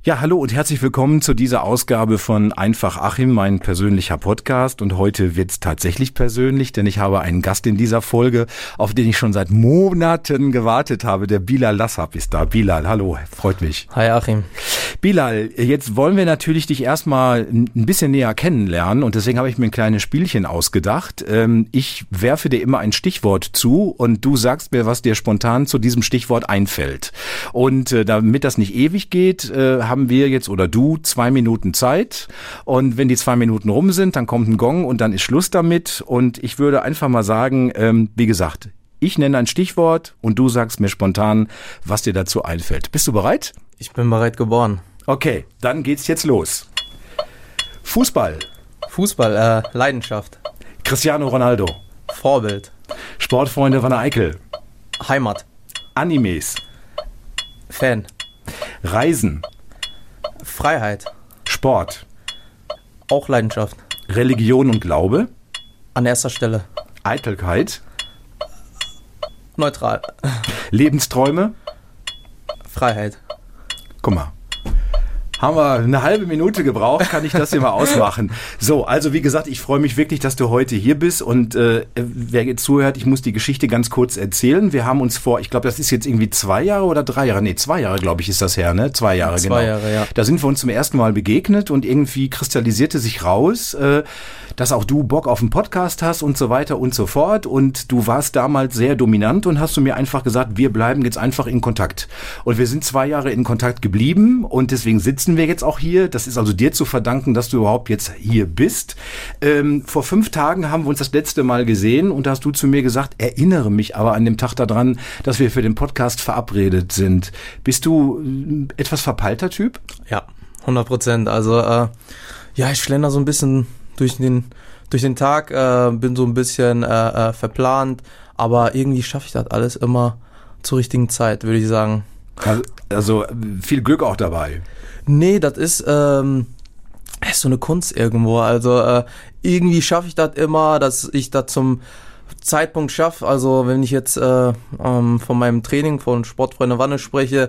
Ja, hallo und herzlich willkommen zu dieser Ausgabe von Einfach Achim, mein persönlicher Podcast. Und heute wird's tatsächlich persönlich, denn ich habe einen Gast in dieser Folge, auf den ich schon seit Monaten gewartet habe. Der Bilal Lassab ist da. Bilal, hallo, freut mich. Hi Achim. Bilal, jetzt wollen wir natürlich dich erstmal ein bisschen näher kennenlernen und deswegen habe ich mir ein kleines Spielchen ausgedacht. Ich werfe dir immer ein Stichwort zu und du sagst mir, was dir spontan zu diesem Stichwort einfällt. Und damit das nicht ewig geht, haben wir jetzt oder du 2 Minuten Zeit und wenn die 2 Minuten rum sind, dann kommt ein Gong und dann ist Schluss damit und ich würde einfach mal sagen, wie gesagt, ich nenne ein Stichwort und du sagst mir spontan, was dir dazu einfällt. Bist du bereit? Ich bin bereit geboren. Okay, dann geht's jetzt los. Fußball. Fußball, Leidenschaft. Cristiano Ronaldo. Vorbild. Sportfreunde Wanne Eickel. Heimat. Animes. Fan. Reisen. Freiheit. Sport. Auch Leidenschaft. Religion und Glaube. An erster Stelle. Eitelkeit. Neutral. Lebensträume. Freiheit. Guck mal. Haben wir eine halbe Minute gebraucht, kann ich das hier mal ausmachen. So, also wie gesagt, ich freue mich wirklich, dass du heute hier bist und wer jetzt zuhört, ich muss die Geschichte ganz kurz erzählen. Wir haben uns vor, ich glaube, das ist jetzt irgendwie 2 Jahre oder 3 Jahre, nee, 2 Jahre, glaube ich, ist das her, ne? 2 Jahre, genau. 2 Jahre, ja. Da sind wir uns zum ersten Mal begegnet und irgendwie kristallisierte sich raus, dass auch du Bock auf einen Podcast hast und so weiter und so fort und du warst damals sehr dominant und hast du mir einfach gesagt, wir bleiben jetzt einfach in Kontakt. Und wir sind 2 Jahre in Kontakt geblieben und deswegen sitzen wir jetzt auch hier. Das ist also dir zu verdanken, dass du überhaupt jetzt hier bist. Vor 5 Tagen haben wir uns das letzte Mal gesehen und da hast du zu mir gesagt, erinnere mich aber an dem Tag daran, dass wir für den Podcast verabredet sind. Bist du etwas verpeilter Typ? Ja, 100%. Also, ja, ich schlender so ein bisschen durch den Tag, bin so ein bisschen verplant, aber irgendwie schaffe ich das alles immer zur richtigen Zeit, würde ich sagen. Also viel Glück auch dabei. Nee, das ist so eine Kunst irgendwo. Also irgendwie schaffe ich das immer, dass ich das zum Zeitpunkt schaffe. Also wenn ich jetzt von meinem Training von Sportfreunde Wanne spreche,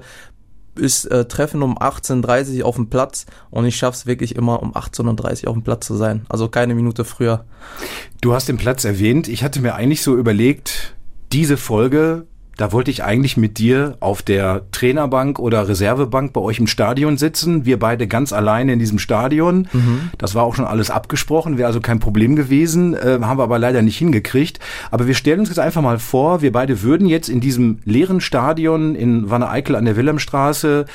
ist Treffen um 18:30 Uhr auf dem Platz und ich schaffe es wirklich immer um 18:30 Uhr auf dem Platz zu sein. Also keine Minute früher. Du hast den Platz erwähnt. Ich hatte mir eigentlich so überlegt, diese Folge, da wollte ich eigentlich mit dir auf der Trainerbank oder Reservebank bei euch im Stadion sitzen. Wir beide ganz alleine in diesem Stadion. Das war auch schon alles abgesprochen, wäre also kein Problem gewesen. Haben wir aber leider nicht hingekriegt. Aber wir stellen uns jetzt einfach mal vor, wir beide würden jetzt in diesem leeren Stadion in Wanne Eickel an der Wilhelmstraße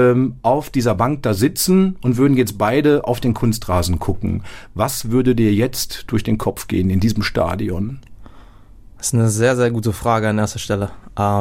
auf dieser Bank da sitzen und würden jetzt beide auf den Kunstrasen gucken. Was würde dir jetzt durch den Kopf gehen in diesem Stadion? Das ist eine sehr, sehr gute Frage an erster Stelle.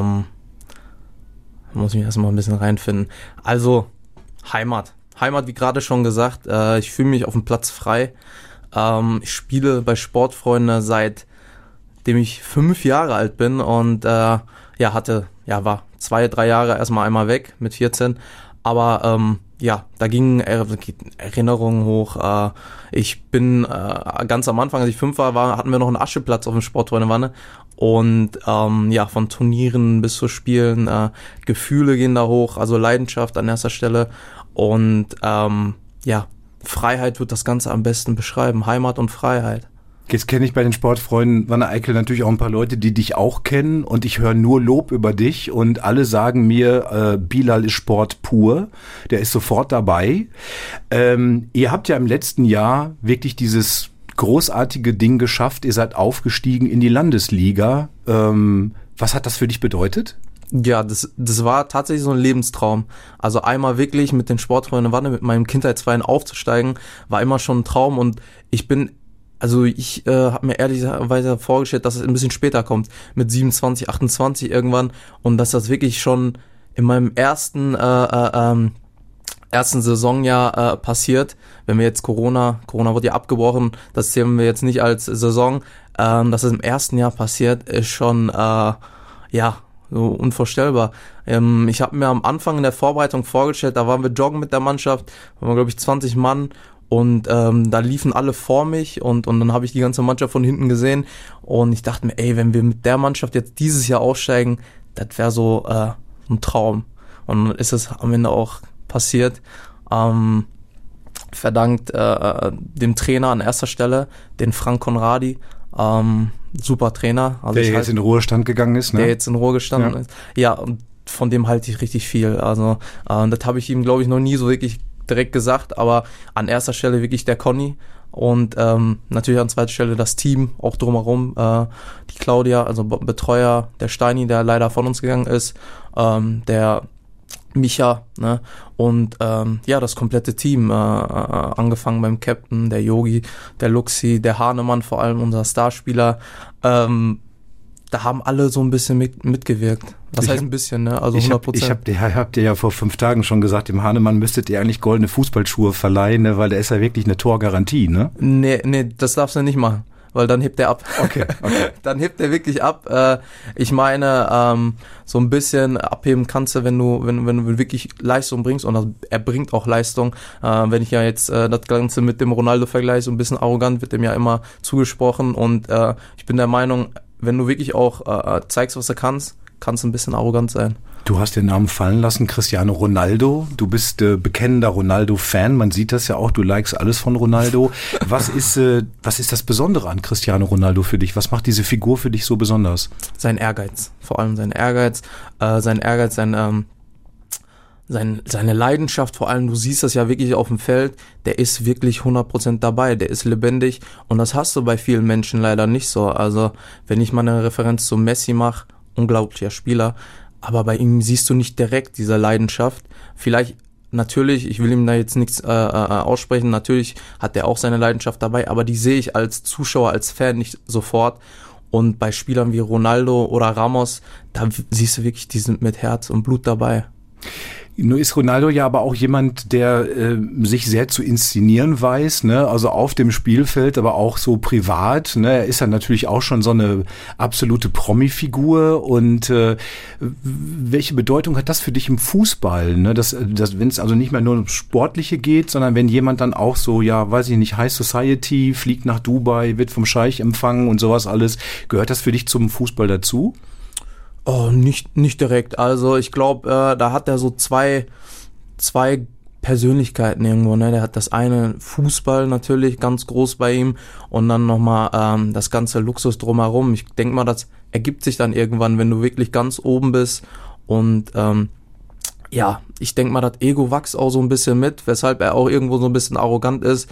Muss ich erstmal ein bisschen reinfinden. Also, Heimat. Heimat, wie gerade schon gesagt. Ich fühle mich auf dem Platz frei. Ich spiele bei Sportfreunde seitdem ich 5 Jahre alt bin und war 2-3 Jahre erstmal einmal weg mit 14. Aber da gingen Erinnerungen hoch. Ich bin ganz am Anfang, als ich 5 war, hatten wir noch einen Ascheplatz auf dem Sportfreunde Wanne. Und von Turnieren bis zu Spielen, Gefühle gehen da hoch, also Leidenschaft an erster Stelle. Und Freiheit wird das Ganze am besten beschreiben, Heimat und Freiheit. Jetzt kenne ich bei den Sportfreunden Wanne Eickel natürlich auch ein paar Leute, die dich auch kennen und ich höre nur Lob über dich und alle sagen mir, Bilal ist Sport pur, der ist sofort dabei. Ihr habt ja im letzten Jahr wirklich dieses großartige Ding geschafft, ihr seid aufgestiegen in die Landesliga. Was hat das für dich bedeutet? Ja, das war tatsächlich so ein Lebenstraum. Also einmal wirklich mit den Sportfreunden Wanne, mit meinem Kindheitsverein aufzusteigen, war immer schon ein Traum und ich habe mir ehrlicherweise vorgestellt, dass es ein bisschen später kommt, mit 27, 28 irgendwann und dass das wirklich schon in meinem ersten Saisonjahr passiert. Wenn wir jetzt Corona wurde ja abgebrochen, das zählen wir jetzt nicht als Saison, dass es im ersten Jahr passiert, ist schon so unvorstellbar. Ich habe mir am Anfang in der Vorbereitung vorgestellt, da waren wir joggen mit der Mannschaft, waren wir glaube ich 20 Mann und da liefen alle vor mich und dann habe ich die ganze Mannschaft von hinten gesehen und ich dachte mir, wenn wir mit der Mannschaft jetzt dieses Jahr aufsteigen, das wäre so ein Traum. Und dann ist es am Ende auch passiert. Verdankt dem Trainer an erster Stelle, den Frank Conradi, super Trainer. Also der jetzt in den Ruhestand gegangen ist, ne? Der jetzt in den Ruhestand ist. Ja, und von dem halte ich richtig viel. Also das habe ich ihm, glaube ich, noch nie so wirklich direkt gesagt, aber an erster Stelle wirklich der Conny und natürlich an zweiter Stelle das Team, auch drumherum, die Claudia, also Betreuer, der Steini, der leider von uns gegangen ist, der Micha, ne? Und das komplette Team, angefangen beim Captain, der Yogi, der Luxi, der Hahnemann, vor allem unser Starspieler, da haben alle so ein bisschen mitgewirkt. Was heißt ein bisschen, ne? Also 100%. Ich hab dir ja vor 5 Tagen schon gesagt, dem Hahnemann müsstet ihr eigentlich goldene Fußballschuhe verleihen, ne? Weil der ist ja wirklich eine Torgarantie, ne? Nee, das darfst du nicht machen, weil dann hebt er ab. Okay. Dann hebt er wirklich ab. Ich meine, so ein bisschen abheben kannst du, wenn du wirklich Leistung bringst, und er bringt auch Leistung. Wenn ich ja jetzt das Ganze mit dem Ronaldo vergleiche, so ein bisschen arrogant wird dem ja immer zugesprochen, und ich bin der Meinung, wenn du wirklich auch zeigst, was du kannst du ein bisschen arrogant sein. Du hast den Namen fallen lassen, Cristiano Ronaldo. Du bist bekennender Ronaldo-Fan. Man sieht das ja auch, du likest alles von Ronaldo. Was ist das Besondere an Cristiano Ronaldo für dich? Was macht diese Figur für dich so besonders? Sein Ehrgeiz, vor allem sein Ehrgeiz, seine Leidenschaft, vor allem, du siehst das ja wirklich auf dem Feld, der ist wirklich 100% dabei, der ist lebendig, und das hast du bei vielen Menschen leider nicht so. Also wenn ich mal eine Referenz zu Messi mache, unglaublicher Spieler, aber bei ihm siehst du nicht direkt diese Leidenschaft. Vielleicht, natürlich, ich will ihm da jetzt nichts aussprechen, natürlich hat er auch seine Leidenschaft dabei, aber die sehe ich als Zuschauer, als Fan nicht sofort. Und bei Spielern wie Ronaldo oder Ramos, da siehst du wirklich, die sind mit Herz und Blut dabei. Nur ist Ronaldo ja aber auch jemand, der sich sehr zu inszenieren weiß, ne? Also auf dem Spielfeld, aber auch so privat, ne? Er ist ja natürlich auch schon so eine absolute Promi-Figur. Und welche Bedeutung hat das für dich im Fußball, ne? Dass wenn es also nicht mehr nur um Sportliche geht, sondern wenn jemand dann auch so, ja, weiß ich nicht, High Society, fliegt nach Dubai, wird vom Scheich empfangen und sowas alles, gehört das für dich zum Fußball dazu? Oh, nicht direkt. Also ich glaube, da hat er so zwei Persönlichkeiten irgendwo, ne? Der hat das eine Fußball natürlich ganz groß bei ihm, und dann nochmal das ganze Luxus drumherum. Ich denke mal, das ergibt sich dann irgendwann, wenn du wirklich ganz oben bist, und ich denke mal, das Ego wächst auch so ein bisschen mit, weshalb er auch irgendwo so ein bisschen arrogant ist.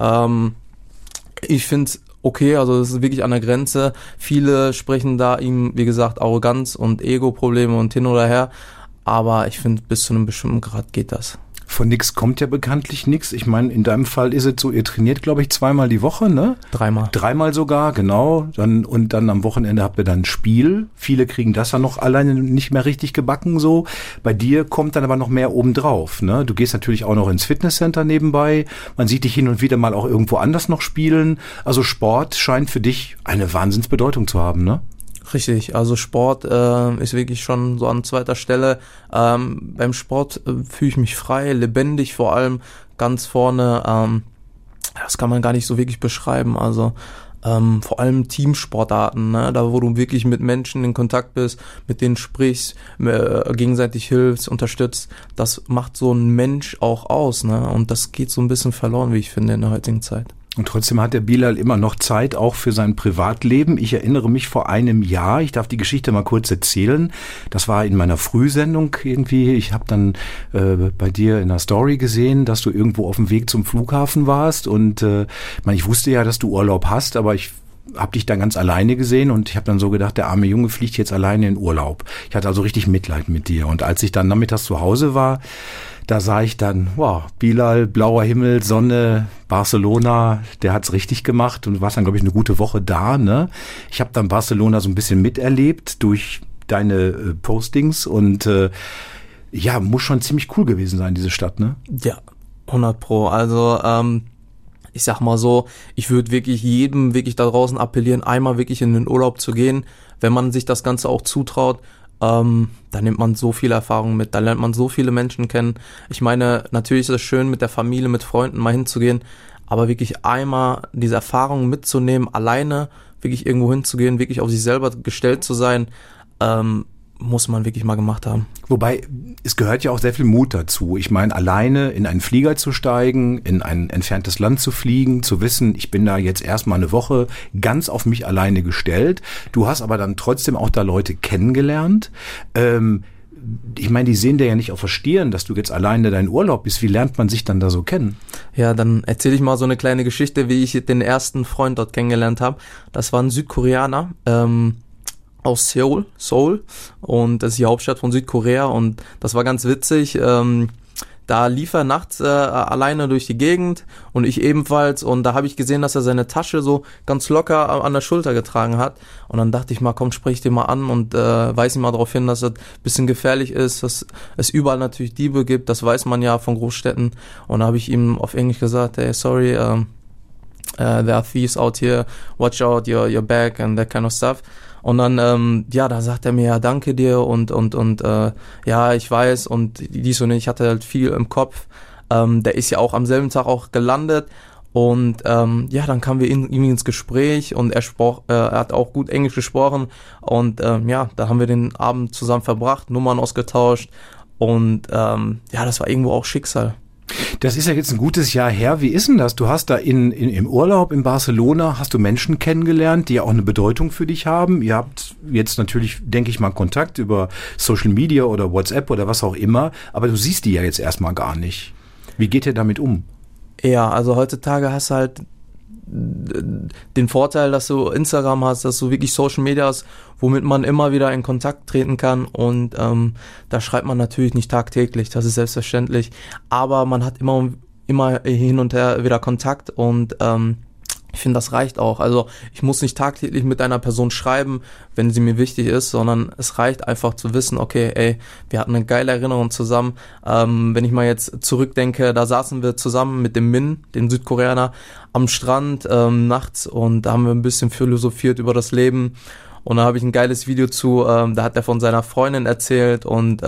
Ich finde es okay, also das ist wirklich an der Grenze. Viele sprechen da ihm, wie gesagt, Arroganz und Ego-Probleme und hin oder her. Aber ich finde, bis zu einem bestimmten Grad geht das. Von nix kommt ja bekanntlich nix. Ich meine, in deinem Fall ist es so, ihr trainiert, glaube ich, 2-mal die Woche, ne? 3-mal. 3-mal sogar, genau. Dann am Wochenende habt ihr dann ein Spiel. Viele kriegen das ja noch alleine nicht mehr richtig gebacken, so. Bei dir kommt dann aber noch mehr obendrauf, ne? Du gehst natürlich auch noch ins Fitnesscenter nebenbei. Man sieht dich hin und wieder mal auch irgendwo anders noch spielen. Also Sport scheint für dich eine Wahnsinnsbedeutung zu haben, ne? Richtig, also Sport ist wirklich schon so an zweiter Stelle. Beim Sport fühle ich mich frei, lebendig, vor allem ganz vorne. Das kann man gar nicht so wirklich beschreiben. Also vor allem Teamsportarten, ne? Da wo du wirklich mit Menschen in Kontakt bist, mit denen sprichst, gegenseitig hilfst, unterstützt. Das macht so ein Mensch auch aus, ne? Und das geht so ein bisschen verloren, wie ich finde, in der heutigen Zeit. Und trotzdem hat der Bilal immer noch Zeit, auch für sein Privatleben. Ich erinnere mich vor einem Jahr, ich darf die Geschichte mal kurz erzählen, das war in meiner Frühsendung irgendwie. Ich habe dann bei dir in der Story gesehen, dass du irgendwo auf dem Weg zum Flughafen warst. Und ich wusste ja, dass du Urlaub hast, aber ich habe dich dann ganz alleine gesehen, und ich habe dann so gedacht, der arme Junge fliegt jetzt alleine in Urlaub. Ich hatte also richtig Mitleid mit dir. Und als ich dann nachmittags zu Hause war, da sah ich dann, wow, Bilal, blauer Himmel, Sonne, Barcelona, der hat's richtig gemacht, und du warst dann, glaube ich, eine gute Woche da, ne? Ich habe dann Barcelona so ein bisschen miterlebt durch deine Postings, und muss schon ziemlich cool gewesen sein, diese Stadt, ne? Ja, 100%. Also ich sag mal so, ich würde wirklich jedem wirklich da draußen appellieren, einmal wirklich in den Urlaub zu gehen, wenn man sich das Ganze auch zutraut. Da nimmt man so viel Erfahrung mit, da lernt man so viele Menschen kennen. Ich meine, natürlich ist es schön, mit der Familie, mit Freunden mal hinzugehen, aber wirklich einmal diese Erfahrung mitzunehmen, alleine wirklich irgendwo hinzugehen, wirklich auf sich selber gestellt zu sein, muss man wirklich mal gemacht haben. Wobei, es gehört ja auch sehr viel Mut dazu. Ich meine, alleine in einen Flieger zu steigen, in ein entferntes Land zu fliegen, zu wissen, ich bin da jetzt erstmal eine Woche ganz auf mich alleine gestellt. Du hast aber dann trotzdem auch da Leute kennengelernt. Ich meine, die sehen dir ja nicht auf der Stirn, dass du jetzt alleine deinen Urlaub bist. Wie lernt man sich dann da so kennen? Ja, dann erzähle ich mal so eine kleine Geschichte, wie ich den ersten Freund dort kennengelernt habe. Das war ein Südkoreaner, aus Seoul, und das ist die Hauptstadt von Südkorea, und das war ganz witzig. Da lief er nachts alleine durch die Gegend und ich ebenfalls, und da habe ich gesehen, dass er seine Tasche so ganz locker an der Schulter getragen hat, und dann dachte ich mal, komm, sprich den mal an und weise ihn mal darauf hin, dass das ein bisschen gefährlich ist, dass es überall natürlich Diebe gibt, das weiß man ja von Großstädten, und da habe ich ihm auf Englisch gesagt, hey, sorry, there are thieves out here, watch out your bag and that kind of stuff. Und dann, da sagt er mir, ja, danke dir und ja, ich weiß, und dies und ich hatte halt viel im Kopf. Der ist ja auch am selben Tag auch gelandet, und dann kamen wir irgendwie ins Gespräch, und er hat auch gut Englisch gesprochen, und da haben wir den Abend zusammen verbracht, Nummern ausgetauscht, und das war irgendwo auch Schicksal. Das ist ja jetzt ein gutes Jahr her. Wie ist denn das? Du hast da im Urlaub in Barcelona, hast du Menschen kennengelernt, die ja auch eine Bedeutung für dich haben. Ihr habt jetzt natürlich, denke ich mal, Kontakt über Social Media oder WhatsApp oder was auch immer, aber du siehst die ja jetzt erstmal gar nicht. Wie geht ihr damit um? Ja, also heutzutage hast du halt den Vorteil, dass du Instagram hast, dass du wirklich Social Media hast, womit man immer wieder in Kontakt treten kann, und da schreibt man natürlich nicht tagtäglich, das ist selbstverständlich, aber man hat immer hin und her wieder Kontakt, und ich finde, das reicht auch. Also ich muss nicht tagtäglich mit einer Person schreiben, wenn sie mir wichtig ist, sondern es reicht einfach zu wissen, okay, ey, wir hatten eine geile Erinnerung zusammen. Wenn ich mal jetzt zurückdenke, da saßen wir zusammen mit dem Min, dem Südkoreaner, am Strand nachts, und da haben wir ein bisschen philosophiert über das Leben, und da habe ich ein geiles Video zu, da hat er von seiner Freundin erzählt, und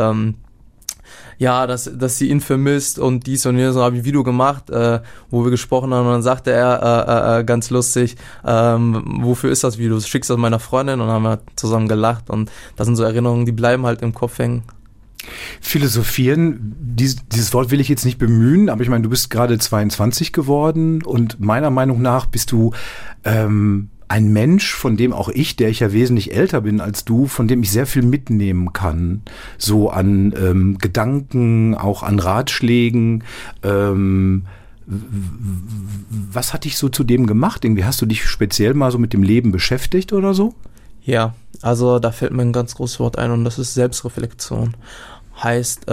dass sie ihn vermisst und dies und jenes, und habe ich ein Video gemacht, wo wir gesprochen haben, und dann sagte er ganz lustig, wofür ist das Video? Schickst du das meiner Freundin? Und dann haben wir zusammen gelacht, und das sind so Erinnerungen, die bleiben halt im Kopf hängen. Philosophieren, dieses Wort will ich jetzt nicht bemühen, aber ich meine, du bist gerade 22 geworden, und meiner Meinung nach bist du ein Mensch, von dem auch ich, der ich ja wesentlich älter bin als du, von dem ich sehr viel mitnehmen kann. So an Gedanken, auch an Ratschlägen. Was hat dich so zu dem gemacht? Irgendwie hast du dich speziell mal so mit dem Leben beschäftigt oder so? Ja, also da fällt mir ein ganz großes Wort ein, und das ist Selbstreflexion. Heißt,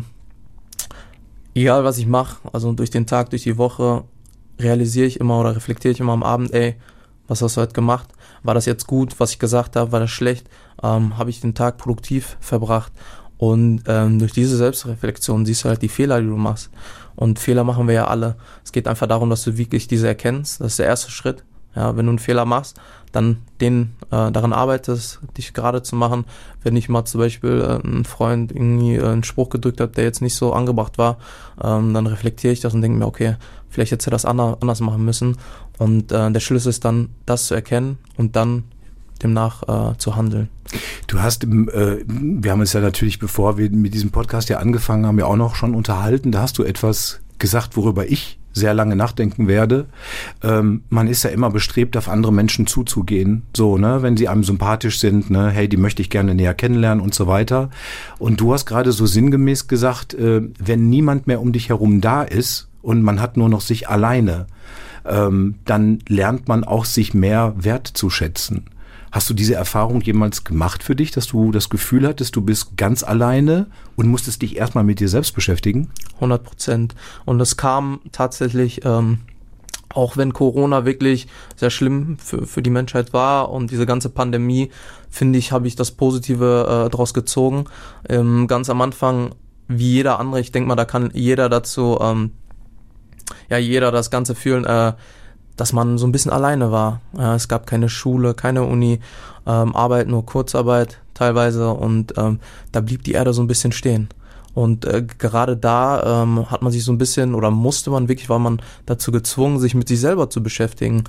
egal was ich mache, also durch den Tag, durch die Woche, realisiere ich immer oder reflektiere ich immer am Abend, ey, was hast du heute gemacht? War das jetzt gut, was ich gesagt habe? War das schlecht? Habe ich den Tag produktiv verbracht? Und durch diese Selbstreflexion siehst du halt die Fehler, die du machst. Und Fehler machen wir ja alle. Es geht einfach darum, dass du wirklich diese erkennst. Das ist der erste Schritt. Ja, wenn du einen Fehler machst, dann daran arbeitest, dich gerade zu machen. Wenn ich mal zum Beispiel ein Freund irgendwie einen Spruch gedrückt hat, der jetzt nicht so angebracht war, dann reflektiere ich das und denke mir, okay, vielleicht hätte er das anders machen müssen. Und der Schlüssel ist dann, das zu erkennen und dann demnach zu handeln. Du hast, wir haben uns ja natürlich, bevor wir mit diesem Podcast ja angefangen haben, ja auch noch schon unterhalten, da hast du etwas gesagt, worüber ich sehr lange nachdenken werde. Man ist ja immer bestrebt, auf andere Menschen zuzugehen. So, ne, wenn sie einem sympathisch sind, ne, hey, die möchte ich gerne näher kennenlernen und so weiter. Und du hast gerade so sinngemäß gesagt, wenn niemand mehr um dich herum da ist und man hat nur noch sich alleine, dann lernt man auch sich mehr wertzuschätzen. Hast du diese Erfahrung jemals gemacht für dich, dass du das Gefühl hattest, du bist ganz alleine und musstest dich erstmal mit dir selbst beschäftigen? 100%. Und das kam tatsächlich, auch wenn Corona wirklich sehr schlimm für die Menschheit war und diese ganze Pandemie, finde ich, habe ich das Positive daraus gezogen. Ganz am Anfang, wie jeder andere, ich denke mal, da kann jeder dazu, jeder das Ganze fühlen, dass man so ein bisschen alleine war. Ja, es gab keine Schule, keine Uni, Arbeit, nur Kurzarbeit teilweise, und da blieb die Erde so ein bisschen stehen. Und gerade da hat man sich so ein bisschen, oder musste man wirklich, war man dazu gezwungen, sich mit sich selber zu beschäftigen.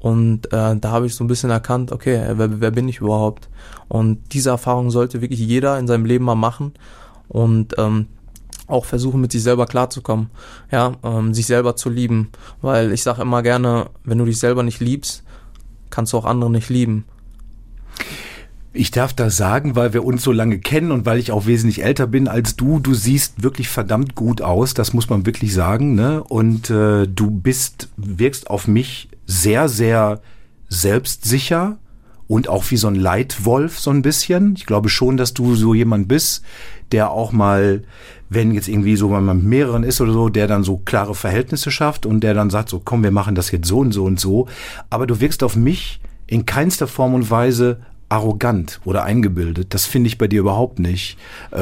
Und da habe ich so ein bisschen erkannt, okay, wer bin ich überhaupt? Und diese Erfahrung sollte wirklich jeder in seinem Leben mal machen und auch versuchen, mit sich selber klarzukommen, ja, sich selber zu lieben. Weil ich sage immer gerne, wenn du dich selber nicht liebst, kannst du auch andere nicht lieben. Ich darf das sagen, weil wir uns so lange kennen und weil ich auch wesentlich älter bin als du. Du siehst wirklich verdammt gut aus, das muss man wirklich sagen, ne? Und du wirkst auf mich sehr, sehr selbstsicher und auch wie so ein Leitwolf so ein bisschen. Ich glaube schon, dass du so jemand bist, der auch mal, wenn jetzt irgendwie so man mit mehreren ist oder so, der dann so klare Verhältnisse schafft und der dann sagt so, komm, wir machen das jetzt so und so und so. Aber du wirkst auf mich in keinster Form und Weise arrogant oder eingebildet. Das finde ich bei dir überhaupt nicht.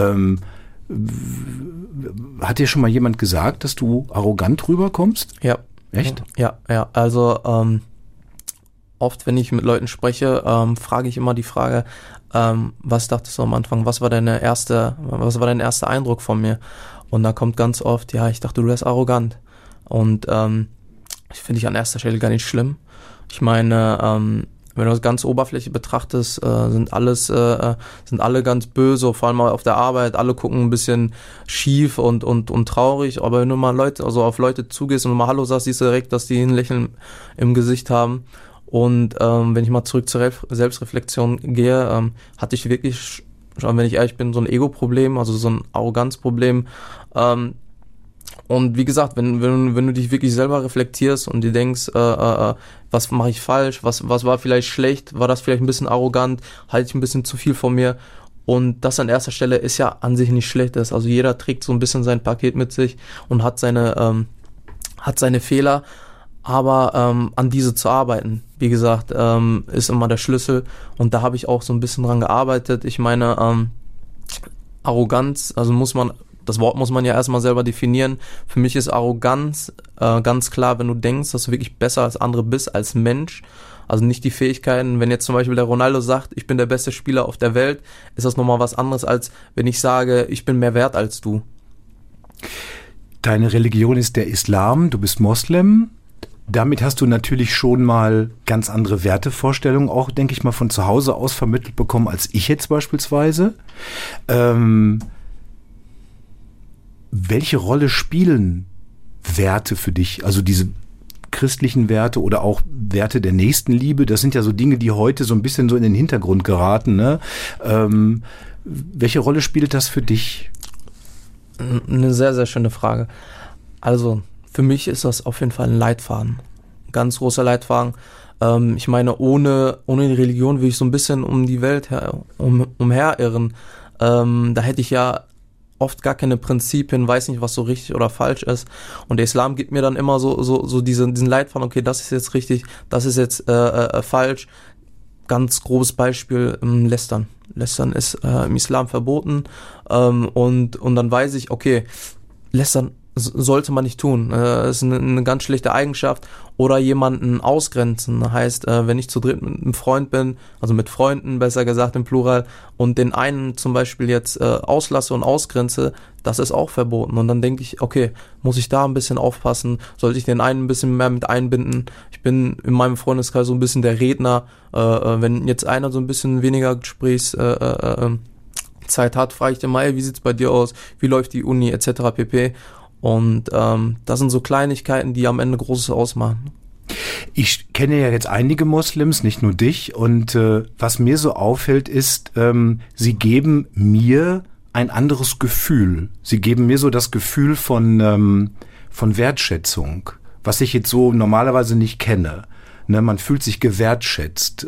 Hat dir schon mal jemand gesagt, dass du arrogant rüberkommst? Ja. Echt? Ja. Also oft, wenn ich mit Leuten spreche, frage ich immer die Frage, was dachtest du am Anfang? Was war dein erster Eindruck von mir? Und da kommt ganz oft, ja, ich dachte, du wärst arrogant. Und ich finde ich an erster Stelle gar nicht schlimm. Ich meine, wenn du das ganz Oberfläche betrachtest, sind alle ganz böse, vor allem mal auf der Arbeit, alle gucken ein bisschen schief und traurig, aber wenn du mal auf Leute zugehst und mal Hallo sagst, siehst du direkt, dass die ein Lächeln im Gesicht haben. Und wenn ich mal zurück zur Selbstreflexion gehe, hatte ich wirklich, wenn ich ehrlich bin, so ein Ego-Problem, also so ein Arroganzproblem. Und wie gesagt, wenn du dich wirklich selber reflektierst und dir denkst, was mache ich falsch, was war vielleicht schlecht, war das vielleicht ein bisschen arrogant, halte ich ein bisschen zu viel von mir. Und das an erster Stelle ist ja an sich nicht schlecht. Also jeder trägt so ein bisschen sein Paket mit sich und hat seine Fehler. Aber an diese zu arbeiten, wie gesagt, ist immer der Schlüssel. Und da habe ich auch so ein bisschen dran gearbeitet. Ich meine, Arroganz, also das Wort muss man ja erstmal selber definieren. Für mich ist Arroganz ganz klar, wenn du denkst, dass du wirklich besser als andere bist, als Mensch. Also nicht die Fähigkeiten. Wenn jetzt zum Beispiel der Ronaldo sagt, ich bin der beste Spieler auf der Welt, ist das nochmal was anderes, als wenn ich sage, ich bin mehr wert als du. Deine Religion ist der Islam, du bist Moslem. Damit hast du natürlich schon mal ganz andere Wertevorstellungen, auch, denke ich mal, von zu Hause aus vermittelt bekommen, als ich jetzt beispielsweise. Welche Rolle spielen Werte für dich? Also diese christlichen Werte oder auch Werte der Nächstenliebe, das sind ja so Dinge, die heute so ein bisschen so in den Hintergrund geraten, ne? Welche Rolle spielt das für dich? Eine sehr, sehr schöne Frage. Also, für mich ist das auf jeden Fall ein Leitfaden. Ein ganz großer Leitfaden. Ich meine, ohne die Religion würde ich so ein bisschen um die Welt umherirren. Da hätte ich ja oft gar keine Prinzipien, weiß nicht, was so richtig oder falsch ist. Und der Islam gibt mir dann immer so diesen Leitfaden, okay, das ist jetzt richtig, das ist jetzt falsch. Ganz grobes Beispiel, Lästern. Lästern ist im Islam verboten. Und dann weiß ich, okay, Lästern sollte man nicht tun. Das ist eine ganz schlechte Eigenschaft. Oder jemanden ausgrenzen. Heißt, wenn ich zu dritt mit einem Freund bin, also mit Freunden, besser gesagt im Plural, und den einen zum Beispiel jetzt auslasse und ausgrenze, das ist auch verboten. Und dann denke ich, okay, muss ich da ein bisschen aufpassen? Sollte ich den einen ein bisschen mehr mit einbinden? Ich bin in meinem Freundeskreis so ein bisschen der Redner. Wenn jetzt einer so ein bisschen weniger Zeit hat, frage ich den mal, wie sieht's bei dir aus? Wie läuft die Uni etc. pp. Und das sind so Kleinigkeiten, die am Ende Großes ausmachen. Ich kenne ja jetzt einige Moslems, nicht nur dich. Und was mir so auffällt, ist, sie geben mir ein anderes Gefühl. Sie geben mir so das Gefühl von Wertschätzung, was ich jetzt so normalerweise nicht kenne. Ne, man fühlt sich gewertschätzt.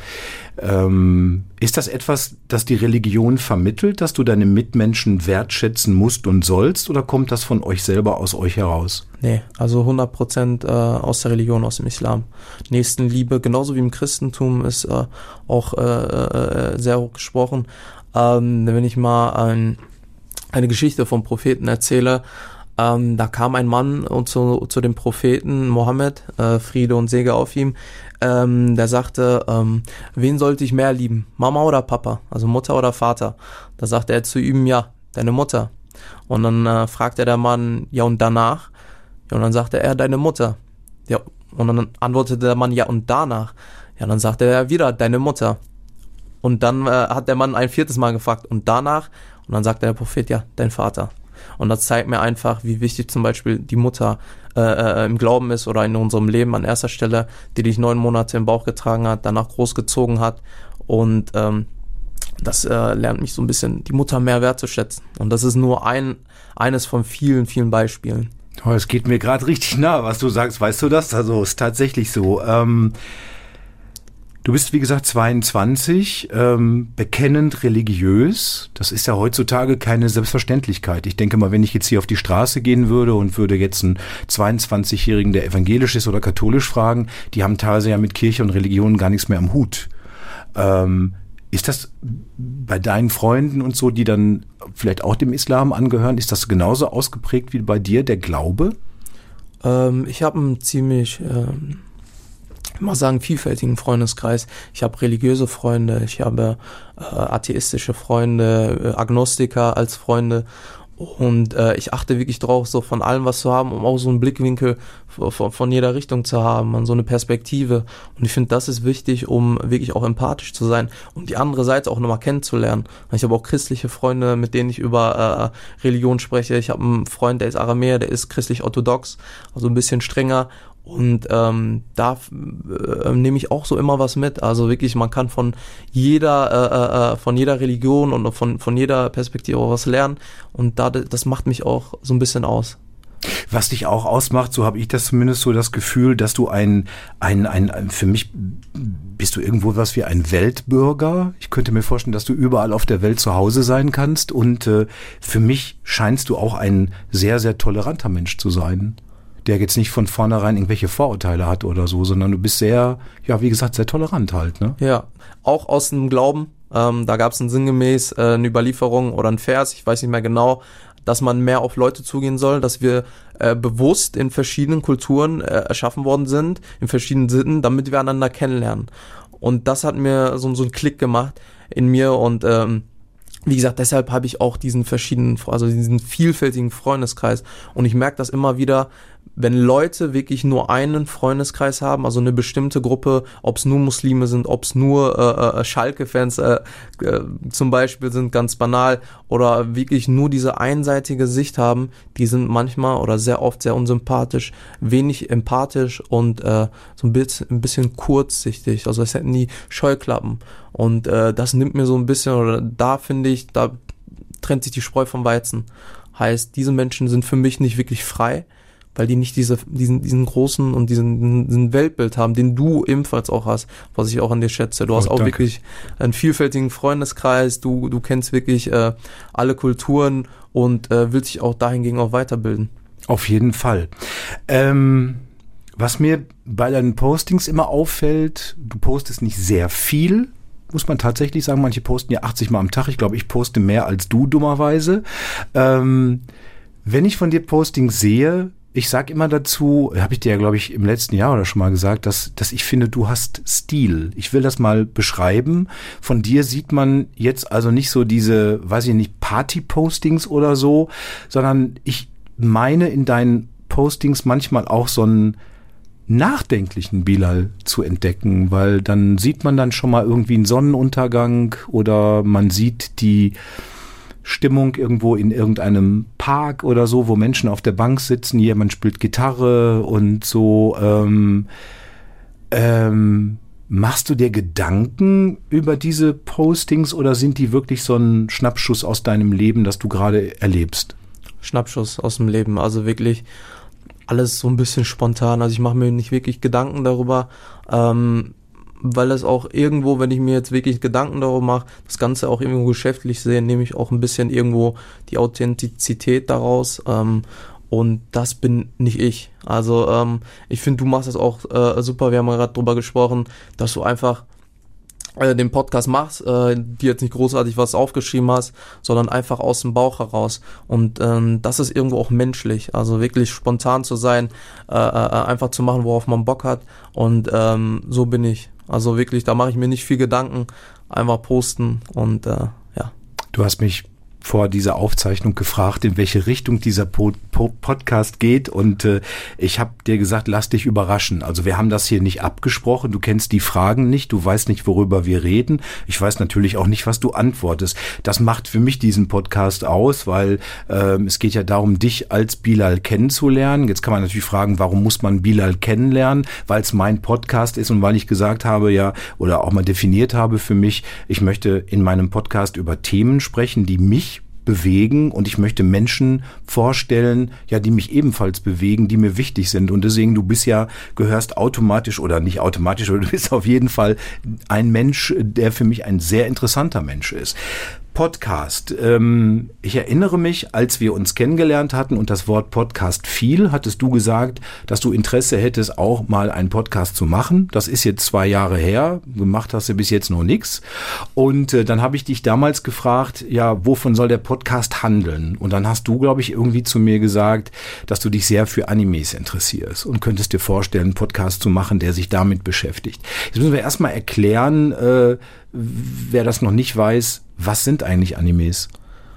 Ist das etwas, das die Religion vermittelt, dass du deine Mitmenschen wertschätzen musst und sollst, oder kommt das von euch selber, aus euch heraus? Nee, also 100% aus der Religion, aus dem Islam. Nächstenliebe, genauso wie im Christentum, ist auch sehr hoch gesprochen. Wenn ich mal eine Geschichte vom Propheten erzähle, da kam ein Mann zu dem Propheten Mohammed, Friede und Segen auf ihm, der sagte, wen sollte ich mehr lieben, Mama oder Papa, also Mutter oder Vater? Da sagte er zu ihm, ja, deine Mutter. Und dann fragte der Mann, ja und danach? Ja, und dann sagte er, deine Mutter. Ja, Und dann antwortete der Mann, ja, und danach? Ja, dann sagte er wieder, deine Mutter. Und dann hat der Mann ein 4. Mal gefragt, und danach? Und dann sagte der Prophet, ja, dein Vater. Und das zeigt mir einfach, wie wichtig zum Beispiel die Mutter im Glauben ist oder in unserem Leben an erster Stelle, die dich 9 Monate im Bauch getragen hat, danach großgezogen hat. Und das lernt mich so ein bisschen, die Mutter mehr wertzuschätzen. Und das ist nur eines von vielen, vielen Beispielen. Oh, es geht mir gerade richtig nah, was du sagst. Weißt du das? Also ist tatsächlich so. Du bist, wie gesagt, 22, bekennend religiös. Das ist ja heutzutage keine Selbstverständlichkeit. Ich denke mal, wenn ich jetzt hier auf die Straße gehen würde und würde jetzt einen 22-Jährigen, der evangelisch ist oder katholisch fragen, die haben teilweise ja mit Kirche und Religion gar nichts mehr am Hut. Ist das bei deinen Freunden und so, die dann vielleicht auch dem Islam angehören, ist das genauso ausgeprägt wie bei dir, der Glaube? Ich habe einen ziemlich, mal sagen, vielfältigen Freundeskreis. Ich habe religiöse Freunde, ich habe atheistische Freunde, Agnostiker als Freunde. Und ich achte wirklich drauf, so von allem was zu haben, um auch so einen Blickwinkel von jeder Richtung zu haben, und so eine Perspektive. Und ich finde, das ist wichtig, um wirklich auch empathisch zu sein und die andere Seite auch nochmal kennenzulernen. Ich habe auch christliche Freunde, mit denen ich über Religion spreche. Ich habe einen Freund, der ist Aramäer, der ist christlich-orthodox, also ein bisschen strenger. Und da nehme ich auch so immer was mit. Also wirklich, man kann von jeder Religion und von jeder Perspektive auch was lernen. Und das macht mich auch so ein bisschen aus. Was dich auch ausmacht, so habe ich das zumindest so das Gefühl, dass du für mich bist du irgendwo was wie ein Weltbürger. Ich könnte mir vorstellen, dass du überall auf der Welt zu Hause sein kannst. Und für mich scheinst du auch ein sehr, sehr toleranter Mensch zu sein, der jetzt nicht von vornherein irgendwelche Vorurteile hat oder so, sondern du bist sehr, ja, wie gesagt, sehr tolerant halt, ne? Ja, auch aus dem Glauben. Da gab es sinngemäß eine Überlieferung oder ein Vers, ich weiß nicht mehr genau, dass man mehr auf Leute zugehen soll, dass wir bewusst in verschiedenen Kulturen erschaffen worden sind, in verschiedenen Sitten, damit wir einander kennenlernen. Und das hat mir so einen Klick gemacht in mir und wie gesagt, deshalb habe ich auch diesen vielfältigen Freundeskreis. Und ich merke das immer wieder, wenn Leute wirklich nur einen Freundeskreis haben, also eine bestimmte Gruppe, ob es nur Muslime sind, ob es nur Schalke-Fans zum Beispiel sind, ganz banal, oder wirklich nur diese einseitige Sicht haben, die sind manchmal oder sehr oft sehr unsympathisch, wenig empathisch und so ein bisschen kurzsichtig, also es hätten die Scheuklappen. Und das nimmt mir so ein bisschen, oder da finde ich, da trennt sich die Spreu vom Weizen. Heißt, diese Menschen sind für mich nicht wirklich frei, weil die nicht diesen großen und diesen Weltbild haben, den du ebenfalls auch hast, was ich auch an dir schätze. Du hast auch wirklich einen vielfältigen Freundeskreis, du kennst wirklich alle Kulturen und willst dich auch dahingegen auch weiterbilden. Auf jeden Fall. Was mir bei deinen Postings immer auffällt, du postest nicht sehr viel, muss man tatsächlich sagen. Manche posten ja 80 Mal am Tag. Ich glaube, ich poste mehr als du, dummerweise. Wenn ich von dir Postings sehe, ich sag immer dazu, habe ich dir ja, glaube ich, im letzten Jahr oder schon mal gesagt, dass ich finde, du hast Stil. Ich will das mal beschreiben. Von dir sieht man jetzt also nicht so diese, weiß ich nicht, Party-Postings oder so, sondern ich meine in deinen Postings manchmal auch so einen nachdenklichen Bilal zu entdecken, weil dann sieht man dann schon mal irgendwie einen Sonnenuntergang oder man sieht die Stimmung irgendwo in irgendeinem Park oder so, wo Menschen auf der Bank sitzen, jemand spielt Gitarre und so. Machst du dir Gedanken über diese Postings oder sind die wirklich so ein Schnappschuss aus deinem Leben, das du gerade erlebst? Schnappschuss aus dem Leben, also wirklich alles so ein bisschen spontan. Also ich mache mir nicht wirklich Gedanken darüber, weil es auch irgendwo, wenn ich mir jetzt wirklich Gedanken darüber mache, das Ganze auch irgendwo geschäftlich sehe, nehme ich auch ein bisschen irgendwo die Authentizität daraus und das bin nicht ich. Also ich finde, du machst das auch super, wir haben ja gerade drüber gesprochen, dass du einfach den Podcast machst, dir jetzt nicht großartig was aufgeschrieben hast, sondern einfach aus dem Bauch heraus und das ist irgendwo auch menschlich, also wirklich spontan zu sein, einfach zu machen, worauf man Bock hat und so bin ich. Also wirklich, da mache ich mir nicht viel Gedanken, einfach posten und ja. Du hast mich vor dieser Aufzeichnung gefragt, in welche Richtung dieser Podcast geht und ich habe dir gesagt, lass dich überraschen. Also wir haben das hier nicht abgesprochen, du kennst die Fragen nicht, du weißt nicht, worüber wir reden. Ich weiß natürlich auch nicht, was du antwortest. Das macht für mich diesen Podcast aus, weil es geht ja darum, dich als Bilal kennenzulernen. Jetzt kann man natürlich fragen, warum muss man Bilal kennenlernen? Weil es mein Podcast ist und weil ich gesagt habe, ja, oder auch mal definiert habe für mich, ich möchte in meinem Podcast über Themen sprechen, die mich bewegen und ich möchte Menschen vorstellen, ja, die mich ebenfalls bewegen, die mir wichtig sind und deswegen, gehörst automatisch oder nicht automatisch, oder du bist auf jeden Fall ein Mensch, der für mich ein sehr interessanter Mensch ist. Podcast. Ich erinnere mich, als wir uns kennengelernt hatten und das Wort Podcast fiel, hattest du gesagt, dass du Interesse hättest, auch mal einen Podcast zu machen. Das ist jetzt 2 Jahre her. Gemacht hast du bis jetzt noch nichts. Und dann habe ich dich damals gefragt, ja, wovon soll der Podcast handeln? Und dann hast du, glaube ich, irgendwie zu mir gesagt, dass du dich sehr für Animes interessierst und könntest dir vorstellen, einen Podcast zu machen, der sich damit beschäftigt. Jetzt müssen wir erstmal erklären, wer das noch nicht weiß, was sind eigentlich Animes?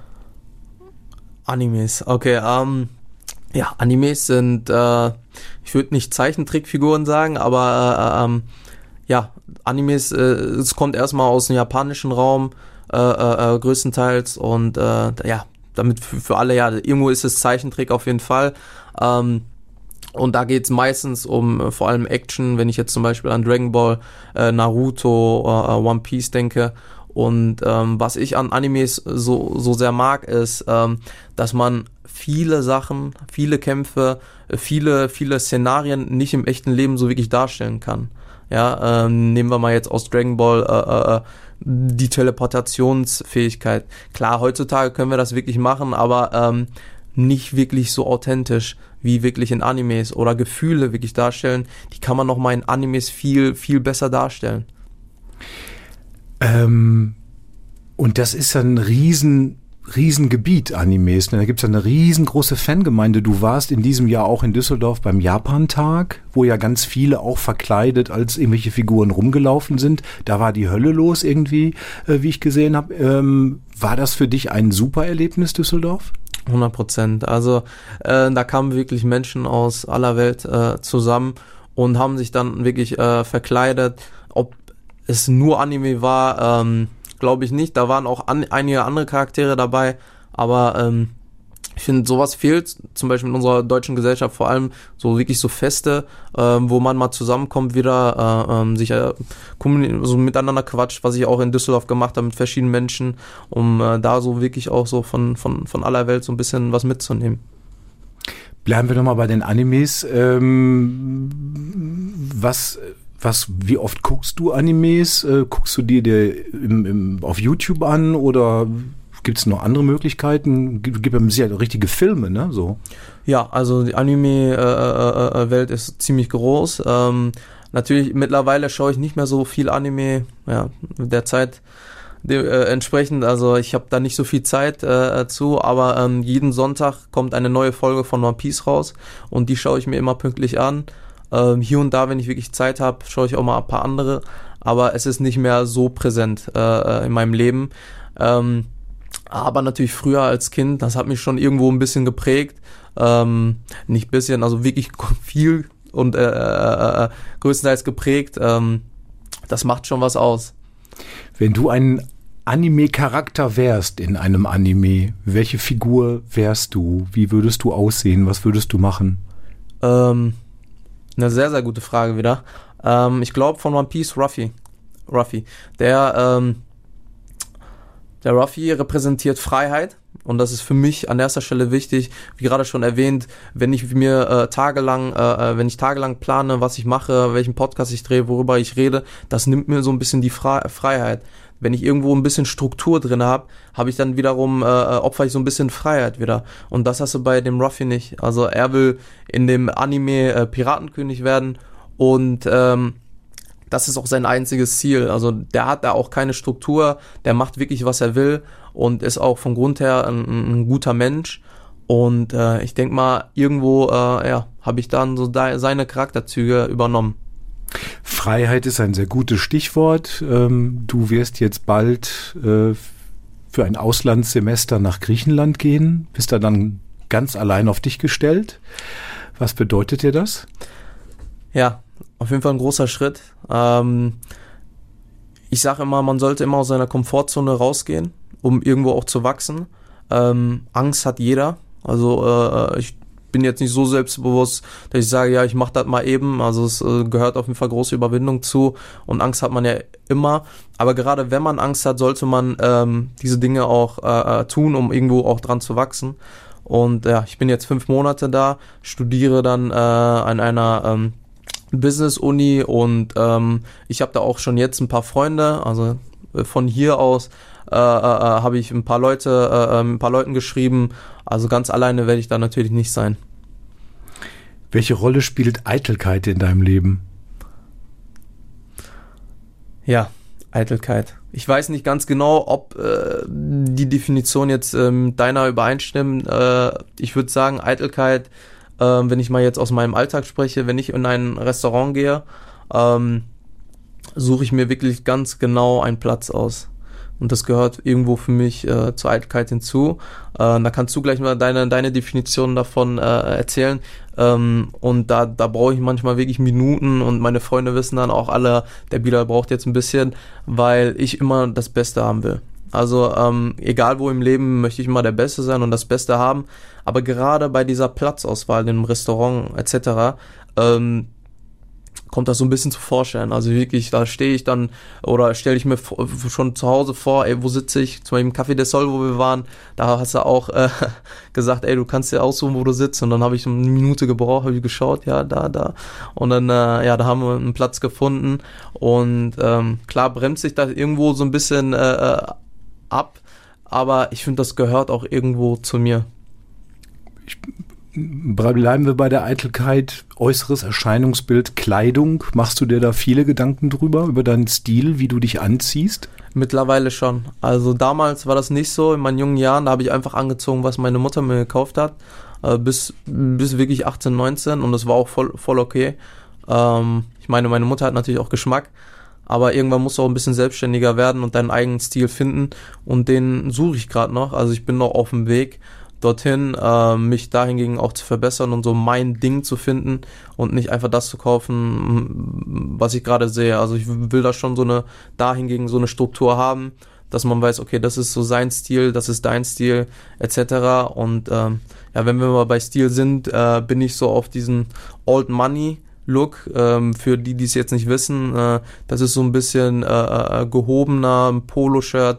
Animes, okay, ja, Animes sind, ich würde nicht Zeichentrickfiguren sagen, aber ja, Animes, es kommt erstmal aus dem japanischen Raum, größtenteils und ja, damit für alle, ja, irgendwo ist es Zeichentrick auf jeden Fall, und da geht's meistens um vor allem Action, wenn ich jetzt zum Beispiel an Dragon Ball, Naruto, One Piece denke. Und was ich an Animes so sehr mag, ist, dass man viele Sachen, viele Kämpfe, viele Szenarien nicht im echten Leben so wirklich darstellen kann. Ja, nehmen wir mal jetzt aus Dragon Ball die Teleportationsfähigkeit. Klar, heutzutage können wir das wirklich machen, aber nicht wirklich so authentisch wie wirklich in Animes, oder Gefühle wirklich darstellen, die kann man nochmal in Animes viel besser darstellen. Und das ist ein Riesengebiet, Animes. Da gibt es eine riesengroße Fangemeinde. Du warst in diesem Jahr auch in Düsseldorf beim Japantag, wo ja ganz viele auch verkleidet als irgendwelche Figuren rumgelaufen sind. Da war die Hölle los irgendwie, wie ich gesehen habe. War das für dich ein super Erlebnis, Düsseldorf? 100%. Also da kamen wirklich Menschen aus aller Welt zusammen und haben sich dann wirklich verkleidet. Ob es nur Anime war, glaube ich nicht. Da waren auch einige andere Charaktere dabei, aber ich finde, sowas fehlt, zum Beispiel in unserer deutschen Gesellschaft, vor allem so wirklich so Feste, wo man mal zusammenkommt, wieder sich so miteinander quatscht, was ich auch in Düsseldorf gemacht habe mit verschiedenen Menschen, um da so wirklich auch so von aller Welt so ein bisschen was mitzunehmen. Bleiben wir nochmal bei den Animes. Wie oft guckst du Animes? Guckst du dir auf YouTube an oder gibt es noch andere Möglichkeiten? Gibt es sicher richtige Filme, ne? So. Ja, also die Anime-Welt ist ziemlich groß. Natürlich, mittlerweile schaue ich nicht mehr so viel Anime, ja, der Zeit entsprechend. Also ich habe da nicht so viel Zeit zu, aber jeden Sonntag kommt eine neue Folge von One Piece raus und die schaue ich mir immer pünktlich an. Hier und da, wenn ich wirklich Zeit habe, schaue ich auch mal ein paar andere, aber es ist nicht mehr so präsent in meinem Leben. Aber natürlich früher als Kind, das hat mich schon irgendwo ein bisschen geprägt. Nicht bisschen, also wirklich viel und größtenteils geprägt. Das macht schon was aus. Wenn du ein Anime-Charakter wärst in einem Anime, welche Figur wärst du? Wie würdest du aussehen? Was würdest du machen? Eine sehr, sehr gute Frage wieder. Ich glaube von One Piece Ruffy. Der Ruffy repräsentiert Freiheit und das ist für mich an erster Stelle wichtig. Wie gerade schon erwähnt, wenn ich mir tagelang plane, was ich mache, welchen Podcast ich drehe, worüber ich rede, das nimmt mir so ein bisschen die Freiheit. Wenn ich irgendwo ein bisschen Struktur drin habe ich dann wiederum, opfer ich so ein bisschen Freiheit wieder. Und das hast du bei dem Ruffy nicht. Also er will in dem Anime Piratenkönig werden und das ist auch sein einziges Ziel. Also der hat da auch keine Struktur, der macht wirklich, was er will und ist auch vom Grund her ein guter Mensch. Und ich denke mal, irgendwo habe ich dann so seine Charakterzüge übernommen. Freiheit ist ein sehr gutes Stichwort. Du wirst jetzt bald für ein Auslandssemester nach Griechenland gehen. Bist da dann ganz allein auf dich gestellt. Was bedeutet dir das? Ja, auf jeden Fall ein großer Schritt. Ich sage immer, man sollte immer aus seiner Komfortzone rausgehen, um irgendwo auch zu wachsen. Angst hat jeder. Also ich bin jetzt nicht so selbstbewusst, dass ich sage, ja, ich mache das mal eben. Also es gehört auf jeden Fall große Überwindung zu und Angst hat man ja immer. Aber gerade wenn man Angst hat, sollte man diese Dinge auch tun, um irgendwo auch dran zu wachsen. Und ja, ich bin jetzt 5 Monate da, studiere dann an einer Business-Uni und ich habe da auch schon jetzt ein paar Freunde. Also von hier aus habe ich ein paar Leuten geschrieben. Also ganz alleine werde ich da natürlich nicht sein. Welche Rolle spielt Eitelkeit in deinem Leben? Ja, Eitelkeit. Ich weiß nicht ganz genau, ob die Definition jetzt mit deiner übereinstimmt. Ich würde sagen, Eitelkeit, wenn ich mal jetzt aus meinem Alltag spreche, wenn ich in ein Restaurant gehe, suche ich mir wirklich ganz genau einen Platz aus. Und das gehört irgendwo für mich zur Eitelkeit hinzu. Da kannst du gleich mal deine Definition davon erzählen. Und da brauche ich manchmal wirklich Minuten und meine Freunde wissen dann auch alle, der Bilal braucht jetzt ein bisschen, weil ich immer das Beste haben will. Also egal wo im Leben möchte ich immer der Beste sein und das Beste haben. Aber gerade bei dieser Platzauswahl im Restaurant etc., kommt das so ein bisschen zu Vorschein. Also wirklich, da stehe ich dann oder stelle ich mir schon zu Hause vor, ey, wo sitze ich? Zum Beispiel im Café del Sol, wo wir waren, da hast du auch gesagt, ey, du kannst dir aussuchen, wo du sitzt. Und dann habe ich eine Minute gebraucht, habe ich geschaut, ja, da. Und dann, da haben wir einen Platz gefunden. Und klar bremst sich da irgendwo so ein bisschen ab, aber ich finde, das gehört auch irgendwo zu mir. Bleiben wir bei der Eitelkeit, äußeres Erscheinungsbild, Kleidung. Machst du dir da viele Gedanken drüber, über deinen Stil, wie du dich anziehst? Mittlerweile schon. Also damals war das nicht so. In meinen jungen Jahren, da habe ich einfach angezogen, was meine Mutter mir gekauft hat. Bis wirklich 18, 19 und das war auch voll okay. Ich meine, meine Mutter hat natürlich auch Geschmack. Aber irgendwann musst du auch ein bisschen selbstständiger werden und deinen eigenen Stil finden. Und den suche ich gerade noch. Also ich bin noch auf dem Weg dorthin, mich dahingegen auch zu verbessern und so mein Ding zu finden und nicht einfach das zu kaufen, was ich gerade sehe. Also ich will da schon dahingegen so eine Struktur haben, dass man weiß, okay, das ist so sein Stil, das ist dein Stil, etc. Und ja, wenn wir mal bei Stil sind, bin ich so auf diesen Old Money Look, für die es jetzt nicht wissen, das ist so ein bisschen gehobener Poloshirt,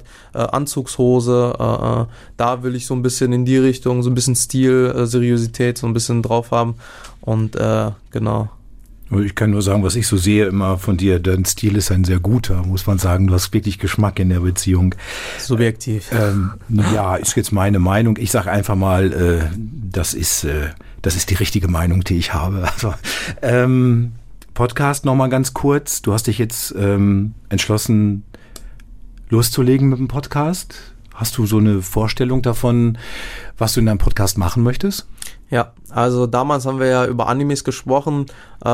Anzugshose, da will ich so ein bisschen in die Richtung, so ein bisschen Stil, Seriosität so ein bisschen drauf haben und genau. Ich kann nur sagen, was ich so sehe immer von dir, dein Stil ist ein sehr guter, muss man sagen, du hast wirklich Geschmack in der Beziehung. Subjektiv. Ja, ist jetzt meine Meinung, ich sage einfach mal, das ist die richtige Meinung, die ich habe. Also, Podcast nochmal ganz kurz. Du hast dich jetzt entschlossen, loszulegen mit dem Podcast. Hast du so eine Vorstellung davon, was du in deinem Podcast machen möchtest? Ja, also damals haben wir ja über Animes gesprochen.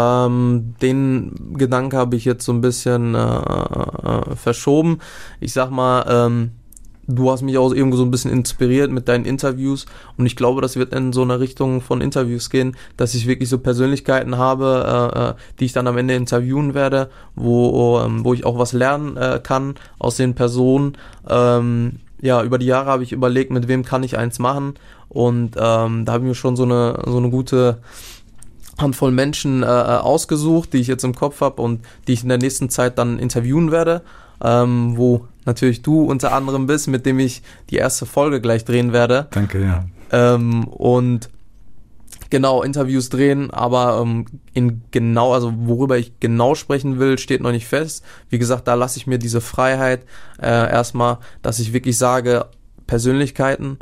Den Gedanken habe ich jetzt so ein bisschen verschoben. Ich sag mal, du hast mich auch irgendwo so ein bisschen inspiriert mit deinen Interviews und ich glaube, das wird in so eine Richtung von Interviews gehen, dass ich wirklich so Persönlichkeiten habe, die ich dann am Ende interviewen werde, wo ich auch was lernen kann aus den Personen. Ja, über die Jahre habe ich überlegt, mit wem kann ich eins machen und da habe ich mir schon so eine gute Handvoll Menschen ausgesucht, die ich jetzt im Kopf habe und die ich in der nächsten Zeit dann interviewen werde. Wo natürlich du unter anderem bist, mit dem ich die erste Folge gleich drehen werde. Danke, ja. Und genau, Interviews drehen, aber also worüber ich genau sprechen will, steht noch nicht fest. Wie gesagt, da lasse ich mir diese Freiheit erstmal, dass ich wirklich sage, Persönlichkeiten,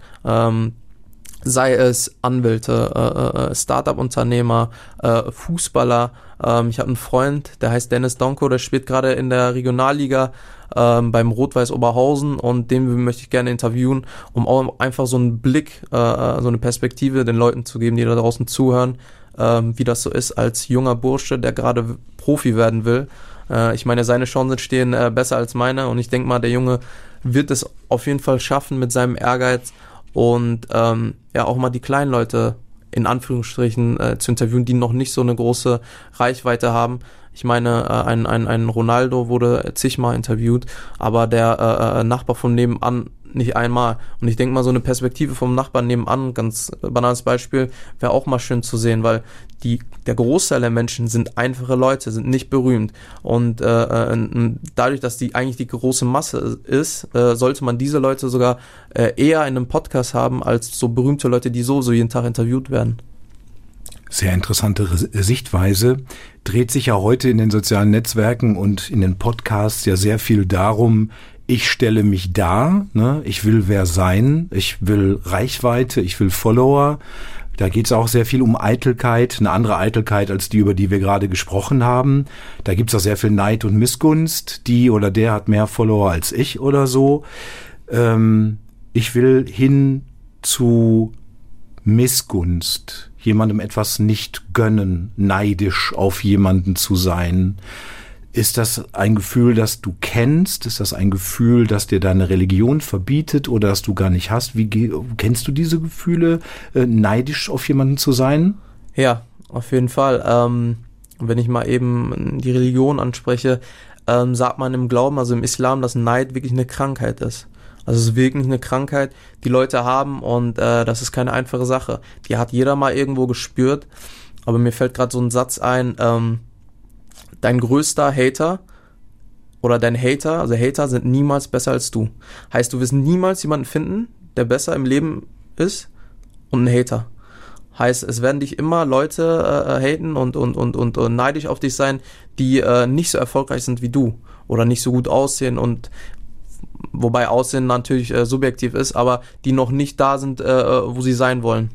sei es Anwälte, Startup-Unternehmer, Fußballer. Ich habe einen Freund, der heißt Dennis Donko, der spielt gerade in der Regionalliga beim Rot-Weiß Oberhausen und den möchte ich gerne interviewen, um auch einfach so einen Blick, so eine Perspektive den Leuten zu geben, die da draußen zuhören, wie das so ist als junger Bursche, der gerade Profi werden will. Ich meine, seine Chancen stehen besser als meine und ich denke mal, der Junge wird es auf jeden Fall schaffen mit seinem Ehrgeiz und auch mal die kleinen Leute in Anführungsstrichen zu interviewen, die noch nicht so eine große Reichweite haben. Ich meine, ein Ronaldo wurde zigmal interviewt, aber der Nachbar von nebenan nicht einmal. Und ich denke mal, so eine Perspektive vom Nachbarn nebenan, ganz banales Beispiel, wäre auch mal schön zu sehen, weil der Großteil der Menschen sind einfache Leute, sind nicht berühmt. Und dadurch, dass die eigentlich die große Masse ist, sollte man diese Leute sogar eher in einem Podcast haben, als so berühmte Leute, die so jeden Tag interviewt werden. Sehr interessante Sichtweise. Dreht sich ja heute in den sozialen Netzwerken und in den Podcasts ja sehr viel darum, ich stelle mich dar, ne? Ich will wer sein, ich will Reichweite, ich will Follower. Da geht es auch sehr viel um Eitelkeit, eine andere Eitelkeit als die, über die wir gerade gesprochen haben. Da gibt es auch sehr viel Neid und Missgunst. Die oder der hat mehr Follower als ich oder so. Ich will hin zu Missgunst, jemandem etwas nicht gönnen, neidisch auf jemanden zu sein. Ist das ein Gefühl, das du kennst? Ist das ein Gefühl, das dir deine Religion verbietet oder das du gar nicht hast? Kennst du diese Gefühle, neidisch auf jemanden zu sein? Ja, auf jeden Fall. Wenn ich mal eben die Religion anspreche, sagt man im Glauben, also im Islam, dass Neid wirklich eine Krankheit ist. Also es ist wirklich eine Krankheit, die Leute haben und das ist keine einfache Sache. Die hat jeder mal irgendwo gespürt, aber mir fällt gerade so ein Satz ein, dein größter Hater oder dein Hater, also Hater sind niemals besser als du. Heißt, du wirst niemals jemanden finden, der besser im Leben ist und ein Hater. Heißt, es werden dich immer Leute haten und neidisch auf dich sein, die nicht so erfolgreich sind wie du oder nicht so gut aussehen und wobei Aussehen natürlich subjektiv ist, aber die noch nicht da sind, wo sie sein wollen.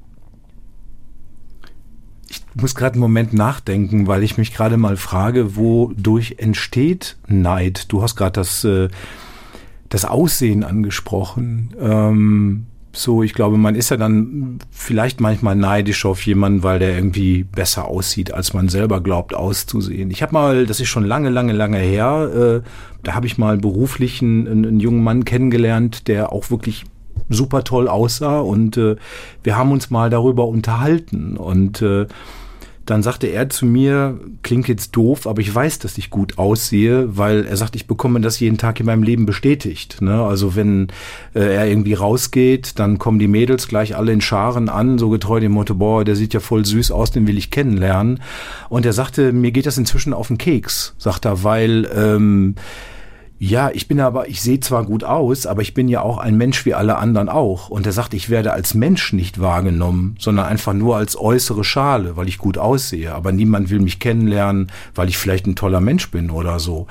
Ich muss gerade einen Moment nachdenken, weil ich mich gerade mal frage, wodurch entsteht Neid? Du hast gerade das Aussehen angesprochen. Ich glaube, man ist ja dann vielleicht manchmal neidisch auf jemanden, weil der irgendwie besser aussieht, als man selber glaubt auszusehen. Ich habe mal, das ist schon lange her, da habe ich mal beruflich einen jungen Mann kennengelernt, der auch wirklich super toll aussah und wir haben uns mal darüber unterhalten und dann sagte er zu mir, klingt jetzt doof, aber ich weiß, dass ich gut aussehe, weil er sagt, ich bekomme das jeden Tag in meinem Leben bestätigt. Ne? Also wenn er irgendwie rausgeht, dann kommen die Mädels gleich alle in Scharen an, so getreu dem Motto, boah, der sieht ja voll süß aus, den will ich kennenlernen. Und er sagte, mir geht das inzwischen auf den Keks, sagt er, weil ich sehe zwar gut aus, aber ich bin ja auch ein Mensch wie alle anderen auch. Und er sagt, ich werde als Mensch nicht wahrgenommen, sondern einfach nur als äußere Schale, weil ich gut aussehe. Aber niemand will mich kennenlernen, weil ich vielleicht ein toller Mensch bin oder so.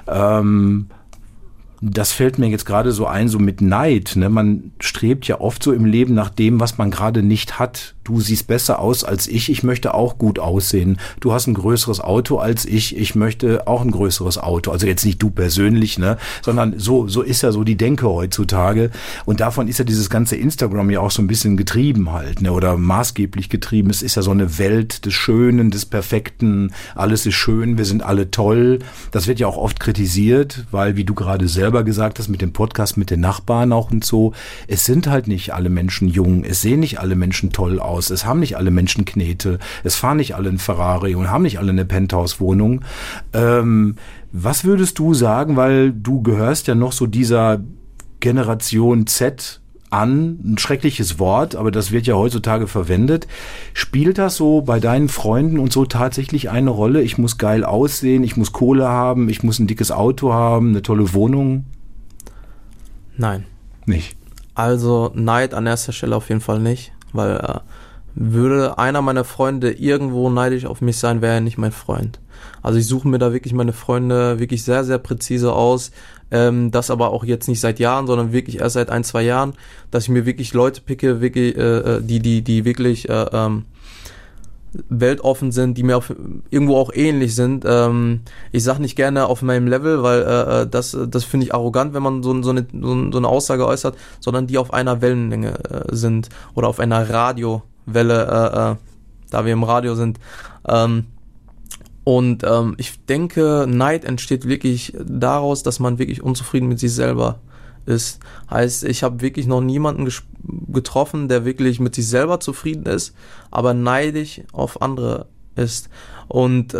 Das fällt mir jetzt gerade so ein, so mit Neid. Ne? Man strebt ja oft so im Leben nach dem, was man gerade nicht hat. Du siehst besser aus als ich möchte auch gut aussehen. Du hast ein größeres Auto als ich möchte auch ein größeres Auto. Also jetzt nicht du persönlich, ne, sondern so ist ja so die Denke heutzutage. Und davon ist ja dieses ganze Instagram ja auch so ein bisschen getrieben halt, ne, oder maßgeblich getrieben. Es ist ja so eine Welt des Schönen, des Perfekten. Alles ist schön, wir sind alle toll. Das wird ja auch oft kritisiert, weil, wie du gerade selber gesagt hast, mit dem Podcast, mit den Nachbarn auch und so, es sind halt nicht alle Menschen jung, es sehen nicht alle Menschen toll aus. Es haben nicht alle Menschen Knete, es fahren nicht alle ein Ferrari und haben nicht alle eine Penthouse-Wohnung. Was würdest du sagen, weil du gehörst ja noch so dieser Generation Z an, ein schreckliches Wort, aber das wird ja heutzutage verwendet. Spielt das so bei deinen Freunden und so tatsächlich eine Rolle? Ich muss geil aussehen, ich muss Kohle haben, ich muss ein dickes Auto haben, eine tolle Wohnung? Nein. Nicht? Also Neid an erster Stelle auf jeden Fall nicht, weil würde einer meiner Freunde irgendwo neidisch auf mich sein, wäre er nicht mein Freund. Also ich suche mir da wirklich meine Freunde wirklich sehr, sehr präzise aus. Das aber auch jetzt nicht seit Jahren, sondern wirklich erst seit 1-2 Jahren, dass ich mir wirklich Leute picke, wirklich, die wirklich weltoffen sind, die mir irgendwo auch ähnlich sind. Ich sag nicht gerne auf meinem Level, weil das finde ich arrogant, wenn man so eine Aussage äußert, sondern die auf einer Wellenlänge sind oder auf einer Radiowelle, da wir im Radio sind. Ich denke, Neid entsteht wirklich daraus, dass man wirklich unzufrieden mit sich selber ist. Heißt, ich habe wirklich noch niemanden getroffen, der wirklich mit sich selber zufrieden ist, aber neidisch auf andere ist. Und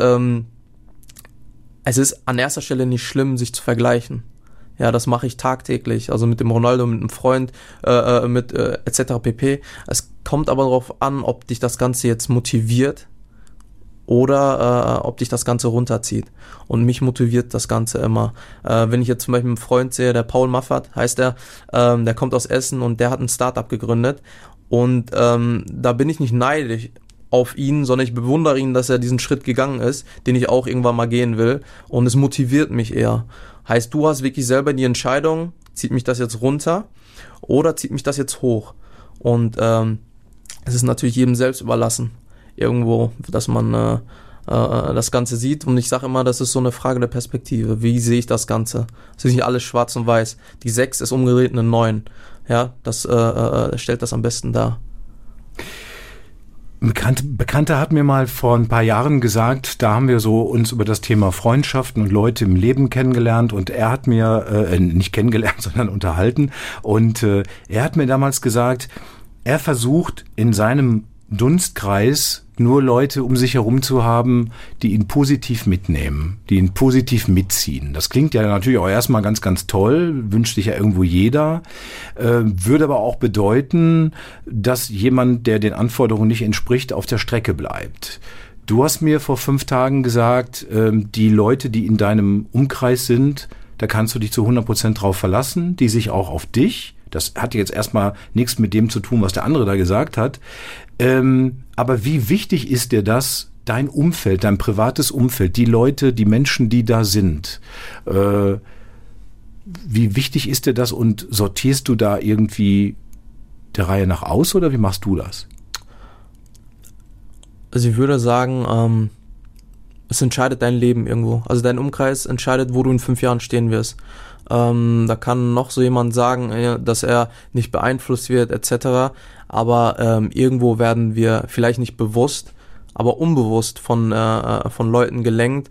es ist an erster Stelle nicht schlimm, sich zu vergleichen. Ja, das mache ich tagtäglich, also mit dem Ronaldo, mit einem Freund, etc. pp. Es kommt aber darauf an, ob dich das Ganze jetzt motiviert oder ob dich das Ganze runterzieht. Und mich motiviert das Ganze immer. Wenn ich jetzt zum Beispiel einen Freund sehe, der Paul Maffert heißt der kommt aus Essen und der hat ein Startup gegründet. Und da bin ich nicht neidisch auf ihn, sondern ich bewundere ihn, dass er diesen Schritt gegangen ist, den ich auch irgendwann mal gehen will. Und es motiviert mich eher. Heißt, du hast wirklich selber die Entscheidung, zieht mich das jetzt runter oder zieht mich das jetzt hoch? Und es ist natürlich jedem selbst überlassen, irgendwo, dass man das Ganze sieht. Und ich sage immer, das ist so eine Frage der Perspektive. Wie sehe ich das Ganze? Es ist nicht alles schwarz und weiß. Die 6 ist umgedreht eine 9. Ja, das stellt das am besten dar. Bekannter hat mir mal vor ein paar Jahren gesagt, da haben wir so uns über das Thema Freundschaften und Leute im Leben kennengelernt und er hat mir, nicht kennengelernt, sondern unterhalten und er hat mir damals gesagt, er versucht in seinem Dunstkreis nur Leute um sich herum zu haben, die ihn positiv mitnehmen, die ihn positiv mitziehen. Das klingt ja natürlich auch erstmal ganz, ganz toll, wünscht sich ja irgendwo jeder, würde aber auch bedeuten, dass jemand, der den Anforderungen nicht entspricht, auf der Strecke bleibt. Du hast mir vor 5 Tagen gesagt, die Leute, die in deinem Umkreis sind, da kannst du dich zu 100% drauf verlassen, die sich auch auf dich. Das hat jetzt erstmal nichts mit dem zu tun, was der andere da gesagt hat. Aber wie wichtig ist dir das, dein Umfeld, dein privates Umfeld, die Leute, die Menschen, die da sind? Wie wichtig ist dir das und sortierst du da irgendwie der Reihe nach aus oder wie machst du das? Also ich würde sagen, es entscheidet dein Leben irgendwo. Also dein Umkreis entscheidet, wo du in 5 Jahren stehen wirst. Da kann noch so jemand sagen, dass er nicht beeinflusst wird etc. Aber irgendwo werden wir vielleicht nicht bewusst, aber unbewusst von Leuten gelenkt.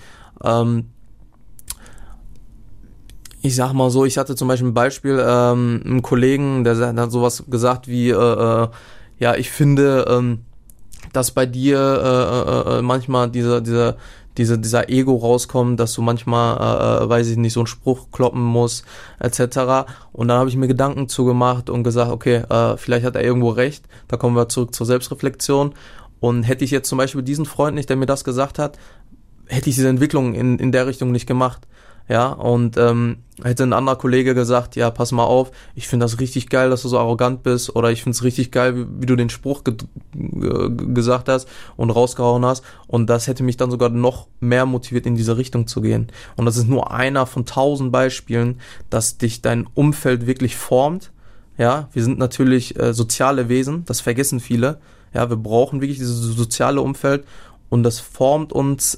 Ich sag mal so, ich hatte zum Beispiel ein Beispiel, einen Kollegen, der hat sowas gesagt wie, ja, ich finde, dass bei dir manchmal dieser Ego rauskommt, dass du manchmal, weiß ich nicht, so einen Spruch kloppen musst, etc. Und dann habe ich mir Gedanken zugemacht und gesagt, okay, vielleicht hat er irgendwo recht, da kommen wir zurück zur Selbstreflexion. Und hätte ich jetzt zum Beispiel diesen Freund nicht, der mir das gesagt hat, hätte ich diese Entwicklung in der Richtung nicht gemacht. Ja, und hätte ein anderer Kollege gesagt, ja, pass mal auf, ich finde das richtig geil, dass du so arrogant bist, oder ich finde es richtig geil, wie du den Spruch gesagt hast und rausgehauen hast, und das hätte mich dann sogar noch mehr motiviert, in diese Richtung zu gehen. Und das ist nur einer von 1000 Beispielen, dass dich dein Umfeld wirklich formt. Ja, wir sind natürlich soziale Wesen, das vergessen viele. Ja, wir brauchen wirklich dieses soziale Umfeld. Und das formt uns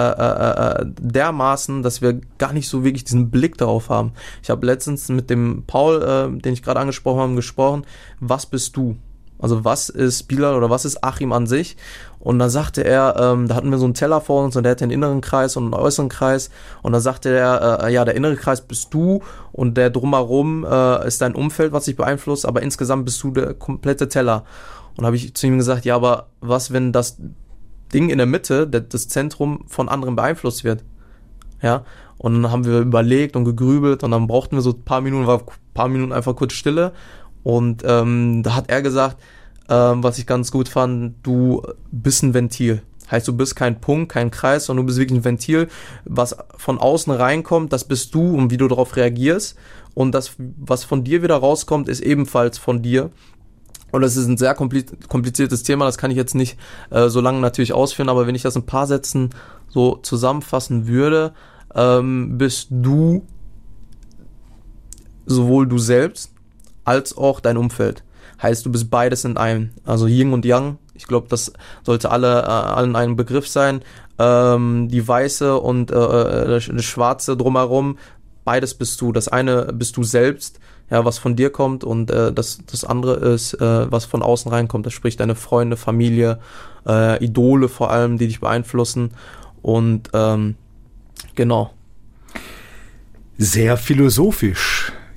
dermaßen, dass wir gar nicht so wirklich diesen Blick darauf haben. Ich habe letztens mit dem Paul, den ich gerade angesprochen habe, gesprochen, was bist du? Also was ist Bilal oder was ist Achim an sich? Und dann sagte er, da hatten wir so einen Teller vor uns und der hatte einen inneren Kreis und einen äußeren Kreis. Und dann sagte er, ja, der innere Kreis bist du und der drumherum ist dein Umfeld, was dich beeinflusst, aber insgesamt bist du der komplette Teller. Und habe ich zu ihm gesagt, ja, aber was, wenn das Ding in der Mitte, das Zentrum von anderen beeinflusst wird. Ja, und dann haben wir überlegt und gegrübelt und dann brauchten wir so ein paar Minuten einfach kurz Stille und da hat er gesagt, was ich ganz gut fand, du bist ein Ventil. Heißt, du bist kein Punkt, kein Kreis, sondern du bist wirklich ein Ventil, was von außen reinkommt, das bist du und wie du darauf reagierst, und das, was von dir wieder rauskommt, ist ebenfalls von dir. Und das ist ein sehr kompliziertes Thema, das kann ich jetzt nicht so lange natürlich ausführen, aber wenn ich das in ein paar Sätzen so zusammenfassen würde, bist du sowohl du selbst als auch dein Umfeld. Heißt, du bist beides in einem, also Yin und Yang. Ich glaube, das sollte allen ein Begriff sein. Die weiße und das schwarze drumherum, beides bist du. Das eine bist du selbst, ja, was von dir kommt, und das andere ist, was von außen reinkommt. Das spricht deine Freunde, Familie, Idole vor allem, die dich beeinflussen. Und genau. Sehr philosophisch.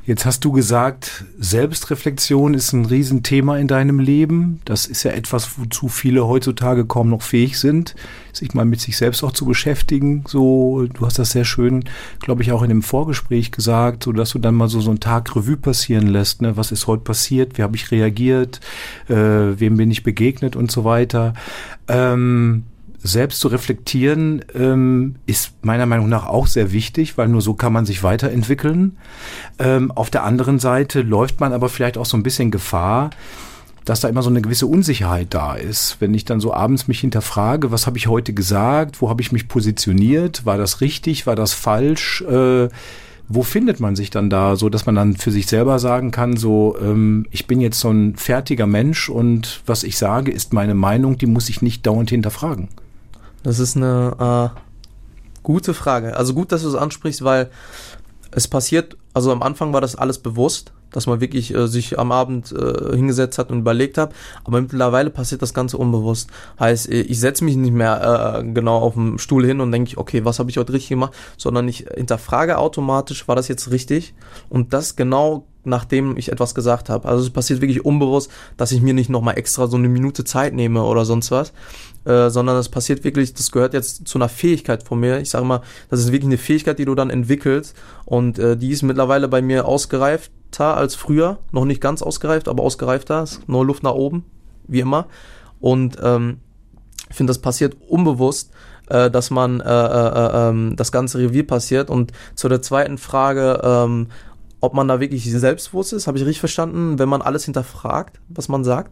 Jetzt hast du gesagt, Selbstreflexion ist ein Riesenthema in deinem Leben. Das ist ja etwas, wozu viele heutzutage kaum noch fähig sind, sich mal mit sich selbst auch zu beschäftigen. So, du hast das sehr schön, glaube ich, auch in dem Vorgespräch gesagt, so dass du dann mal so einen Tag Revue passieren lässt. Ne? Was ist heute passiert? Wie habe ich reagiert? Wem bin ich begegnet und so weiter? Selbst zu reflektieren ist meiner Meinung nach auch sehr wichtig, weil nur so kann man sich weiterentwickeln. Auf der anderen Seite läuft man aber vielleicht auch so ein bisschen Gefahr, dass da immer so eine gewisse Unsicherheit da ist. Wenn ich dann so abends mich hinterfrage, was habe ich heute gesagt, wo habe ich mich positioniert, war das richtig, war das falsch, wo findet man sich dann da, so dass man dann für sich selber sagen kann, so ich bin jetzt so ein fertiger Mensch und was ich sage, ist meine Meinung, die muss ich nicht dauernd hinterfragen. Das ist eine gute Frage. Also gut, dass du es ansprichst, weil es passiert, also am Anfang war das alles bewusst, dass man wirklich sich am Abend hingesetzt hat und überlegt hat, aber mittlerweile passiert das Ganze unbewusst. Heißt, ich setze mich nicht mehr genau auf dem Stuhl hin und denke, okay, was habe ich heute richtig gemacht, sondern ich hinterfrage automatisch, war das jetzt richtig? Und das genau nachdem ich etwas gesagt habe. Also es passiert wirklich unbewusst, dass ich mir nicht nochmal extra so eine Minute Zeit nehme oder sonst was, sondern das passiert wirklich, das gehört jetzt zu einer Fähigkeit von mir. Ich sage mal, das ist wirklich eine Fähigkeit, die du dann entwickelst und die ist mittlerweile bei mir ausgereifter als früher. Noch nicht ganz ausgereift, aber ausgereifter. Ist nur Luft nach oben, wie immer. Und ich finde, das passiert unbewusst, dass man das ganze Revier passiert. Und zu der zweiten Frage, ob man da wirklich selbstbewusst ist, habe ich richtig verstanden, wenn man alles hinterfragt, was man sagt?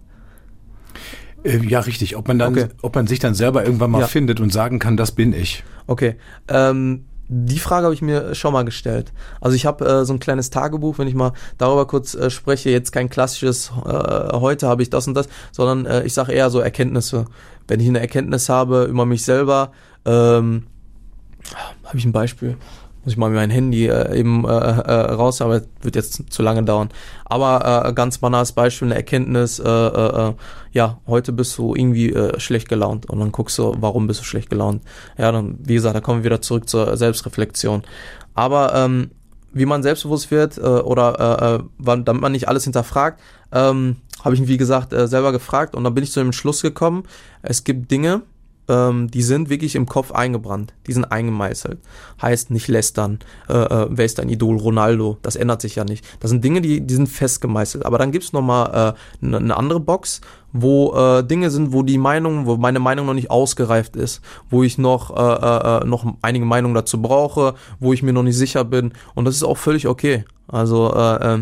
Ja, richtig. Ob man sich dann selber irgendwann mal findet und sagen kann, das bin ich. Okay. Die Frage habe ich mir schon mal gestellt. Also ich habe so ein kleines Tagebuch, wenn ich mal darüber kurz spreche, jetzt kein klassisches, heute habe ich das und das, sondern ich sage eher so Erkenntnisse. Wenn ich eine Erkenntnis habe über mich selber, habe ich ein Beispiel. Muss ich mal mein Handy raus, aber wird jetzt zu lange dauern. Aber ganz banales Beispiel, eine Erkenntnis, heute bist du irgendwie schlecht gelaunt und dann guckst du, warum bist du schlecht gelaunt. Ja, dann, wie gesagt, da kommen wir wieder zurück zur Selbstreflexion. Aber wie man selbstbewusst wird damit man nicht alles hinterfragt, habe ich mich, wie gesagt, selber gefragt und dann bin ich zu dem Schluss gekommen, es gibt Dinge, die sind wirklich im Kopf eingebrannt, die sind eingemeißelt. Heißt nicht lästern, wer ist dein Idol, Ronaldo, das ändert sich ja nicht. Das sind Dinge, die sind fest gemeißelt. Aber dann gibt's nochmal eine andere Box, wo Dinge sind, wo meine Meinung noch nicht ausgereift ist, wo ich noch einige Meinungen dazu brauche, wo ich mir noch nicht sicher bin und das ist auch völlig okay. Also habe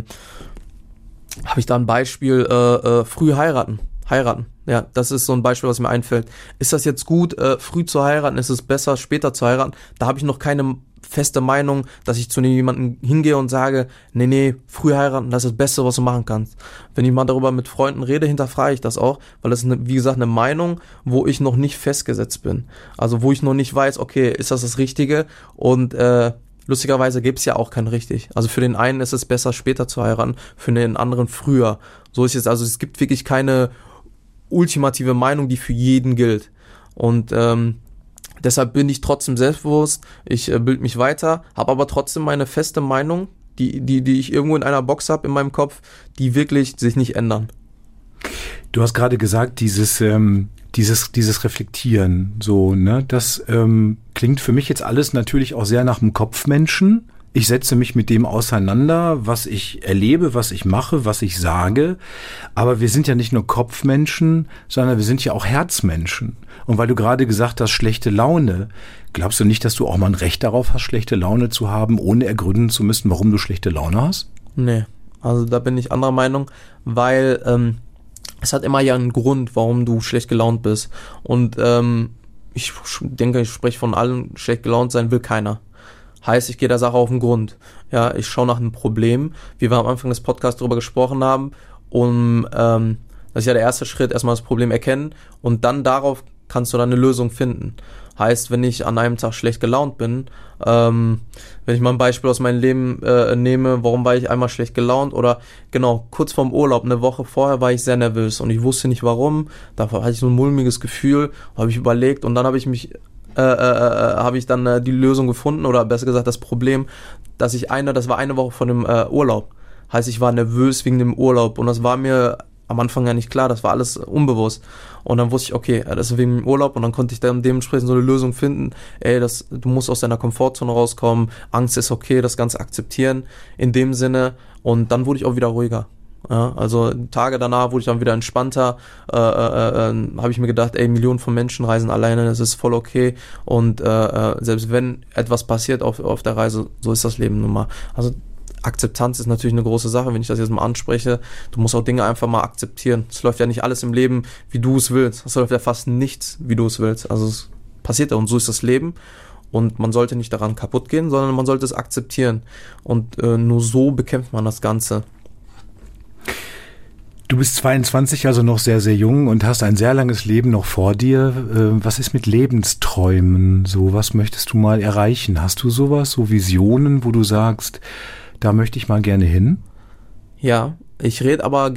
ich da ein Beispiel, früh heiraten. Ja, das ist so ein Beispiel, was mir einfällt. Ist das jetzt gut, früh zu heiraten? Ist es besser, später zu heiraten? Da habe ich noch keine feste Meinung, dass ich zu jemandem hingehe und sage, nee, früh heiraten, das ist das Beste, was du machen kannst. Wenn ich mal darüber mit Freunden rede, hinterfrage ich das auch, weil das ist, wie gesagt, eine Meinung, wo ich noch nicht festgesetzt bin. Also wo ich noch nicht weiß, okay, ist das Richtige? Und lustigerweise gibt es ja auch kein richtig. Also für den einen ist es besser, später zu heiraten, für den anderen früher. So ist es, also es gibt wirklich keine ultimative Meinung, die für jeden gilt. Und deshalb bin ich trotzdem selbstbewusst, ich bilde mich weiter, habe aber trotzdem meine feste Meinung, die ich irgendwo in einer Box habe in meinem Kopf, die wirklich sich nicht ändern. Du hast gerade gesagt, dieses Reflektieren, so, ne, das klingt für mich jetzt alles natürlich auch sehr nach einem Kopfmenschen. Ich setze mich mit dem auseinander, was ich erlebe, was ich mache, was ich sage. Aber wir sind ja nicht nur Kopfmenschen, sondern wir sind ja auch Herzmenschen. Und weil du gerade gesagt hast, schlechte Laune, glaubst du nicht, dass du auch mal ein Recht darauf hast, schlechte Laune zu haben, ohne ergründen zu müssen, warum du schlechte Laune hast? Nee, also da bin ich anderer Meinung, weil es hat immer ja einen Grund, warum du schlecht gelaunt bist. Und ich denke, ich spreche von allen, schlecht gelaunt sein will keiner. Heißt, ich gehe der Sache auf den Grund. Ja, ich schaue nach einem Problem, wie wir am Anfang des Podcasts darüber gesprochen haben, das ist ja der erste Schritt, erstmal das Problem erkennen und dann darauf kannst du dann eine Lösung finden. Heißt, wenn ich an einem Tag schlecht gelaunt bin, wenn ich mal ein Beispiel aus meinem Leben nehme, warum war ich einmal schlecht gelaunt oder genau, kurz vorm Urlaub, eine Woche vorher war ich sehr nervös und ich wusste nicht warum, da hatte ich so ein mulmiges Gefühl, habe ich überlegt und dann habe ich dann die Lösung gefunden oder besser gesagt das Problem, das war eine Woche vor dem Urlaub. Heißt, ich war nervös wegen dem Urlaub und das war mir am Anfang ja nicht klar, das war alles unbewusst. Und dann wusste ich, okay, das ist wegen dem Urlaub und dann konnte ich dann dementsprechend so eine Lösung finden, du musst aus deiner Komfortzone rauskommen, Angst ist okay, das Ganze akzeptieren in dem Sinne und dann wurde ich auch wieder ruhiger. Ja, also Tage danach wurde ich dann wieder entspannter, habe ich mir gedacht, Millionen von Menschen reisen alleine, das ist voll okay und selbst wenn etwas passiert auf der Reise, so ist das Leben nun mal. Also Akzeptanz ist natürlich eine große Sache, wenn ich das jetzt mal anspreche. Du musst auch Dinge einfach mal akzeptieren. Es läuft ja nicht alles im Leben, wie du es willst. Es läuft ja fast nichts, wie du es willst. Also es passiert ja und so ist das Leben. Und man sollte nicht daran kaputt gehen, sondern man sollte es akzeptieren. Und nur so bekämpft man das Ganze. Du bist 22, also noch sehr, sehr jung und hast ein sehr langes Leben noch vor dir. Was ist mit Lebensträumen? So, was möchtest du mal erreichen? Hast du sowas, so Visionen, wo du sagst, da möchte ich mal gerne hin? Ja, ich rede aber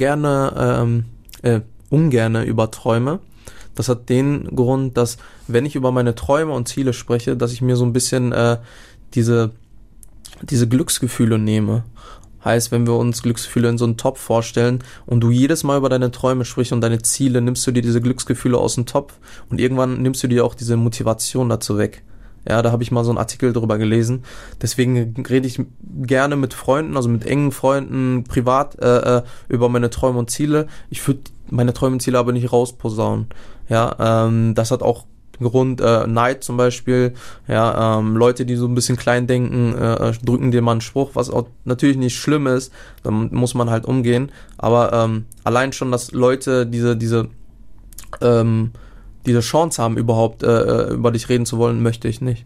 ungerne über Träume. Das hat den Grund, dass wenn ich über meine Träume und Ziele spreche, dass ich mir so ein bisschen diese Glücksgefühle nehme. Heißt, wenn wir uns Glücksgefühle in so einen Topf vorstellen und du jedes Mal über deine Träume sprichst und deine Ziele, nimmst du dir diese Glücksgefühle aus dem Topf und irgendwann nimmst du dir auch diese Motivation dazu weg. Ja, da habe ich mal so einen Artikel drüber gelesen. Deswegen rede ich gerne mit Freunden, also mit engen Freunden, privat über meine Träume und Ziele. Ich würde meine Träume und Ziele aber nicht rausposaunen. Ja, das hat auch Grund, Neid zum Beispiel, ja, Leute, die so ein bisschen klein denken, drücken dir mal einen Spruch, was auch natürlich nicht schlimm ist, dann muss man halt umgehen, aber allein schon, dass Leute diese Chance haben, überhaupt über dich reden zu wollen, möchte ich nicht.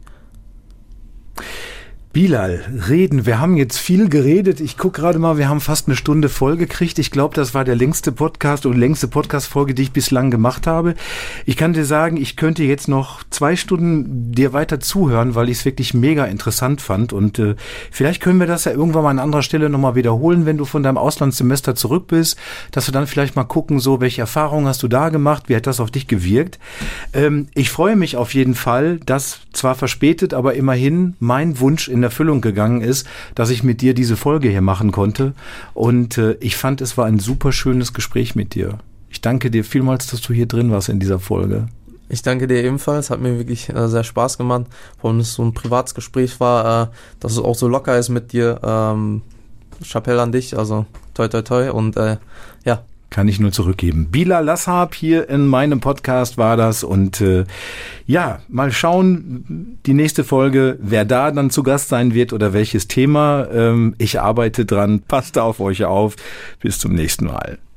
Bilal, reden. Wir haben jetzt viel geredet. Ich gucke gerade mal, wir haben fast eine Stunde voll gekriegt. Ich glaube, das war der längste Podcast oder längste Podcast-Folge, die ich bislang gemacht habe. Ich kann dir sagen, ich könnte jetzt noch 2 Stunden dir weiter zuhören, weil ich es wirklich mega interessant fand. Und vielleicht können wir das ja irgendwann mal an anderer Stelle nochmal wiederholen, wenn du von deinem Auslandssemester zurück bist, dass wir dann vielleicht mal gucken, so welche Erfahrungen hast du da gemacht, wie hat das auf dich gewirkt. Ich freue mich auf jeden Fall, dass zwar verspätet, aber immerhin mein Wunsch in Erfüllung gegangen ist, dass ich mit dir diese Folge hier machen konnte. Und ich fand, es war ein super schönes Gespräch mit dir. Ich danke dir vielmals, dass du hier drin warst in dieser Folge. Ich danke dir ebenfalls, hat mir wirklich sehr Spaß gemacht, vor allem, dass es so ein privates Gespräch war, dass es auch so locker ist mit dir. Chapeau an dich, also toi toi toi und ja. Kann ich nur zurückgeben. Bilal Lassab hier in meinem Podcast war das und ja, mal schauen, die nächste Folge, wer da dann zu Gast sein wird oder welches Thema. Ich arbeite dran, passt auf euch auf. Bis zum nächsten Mal.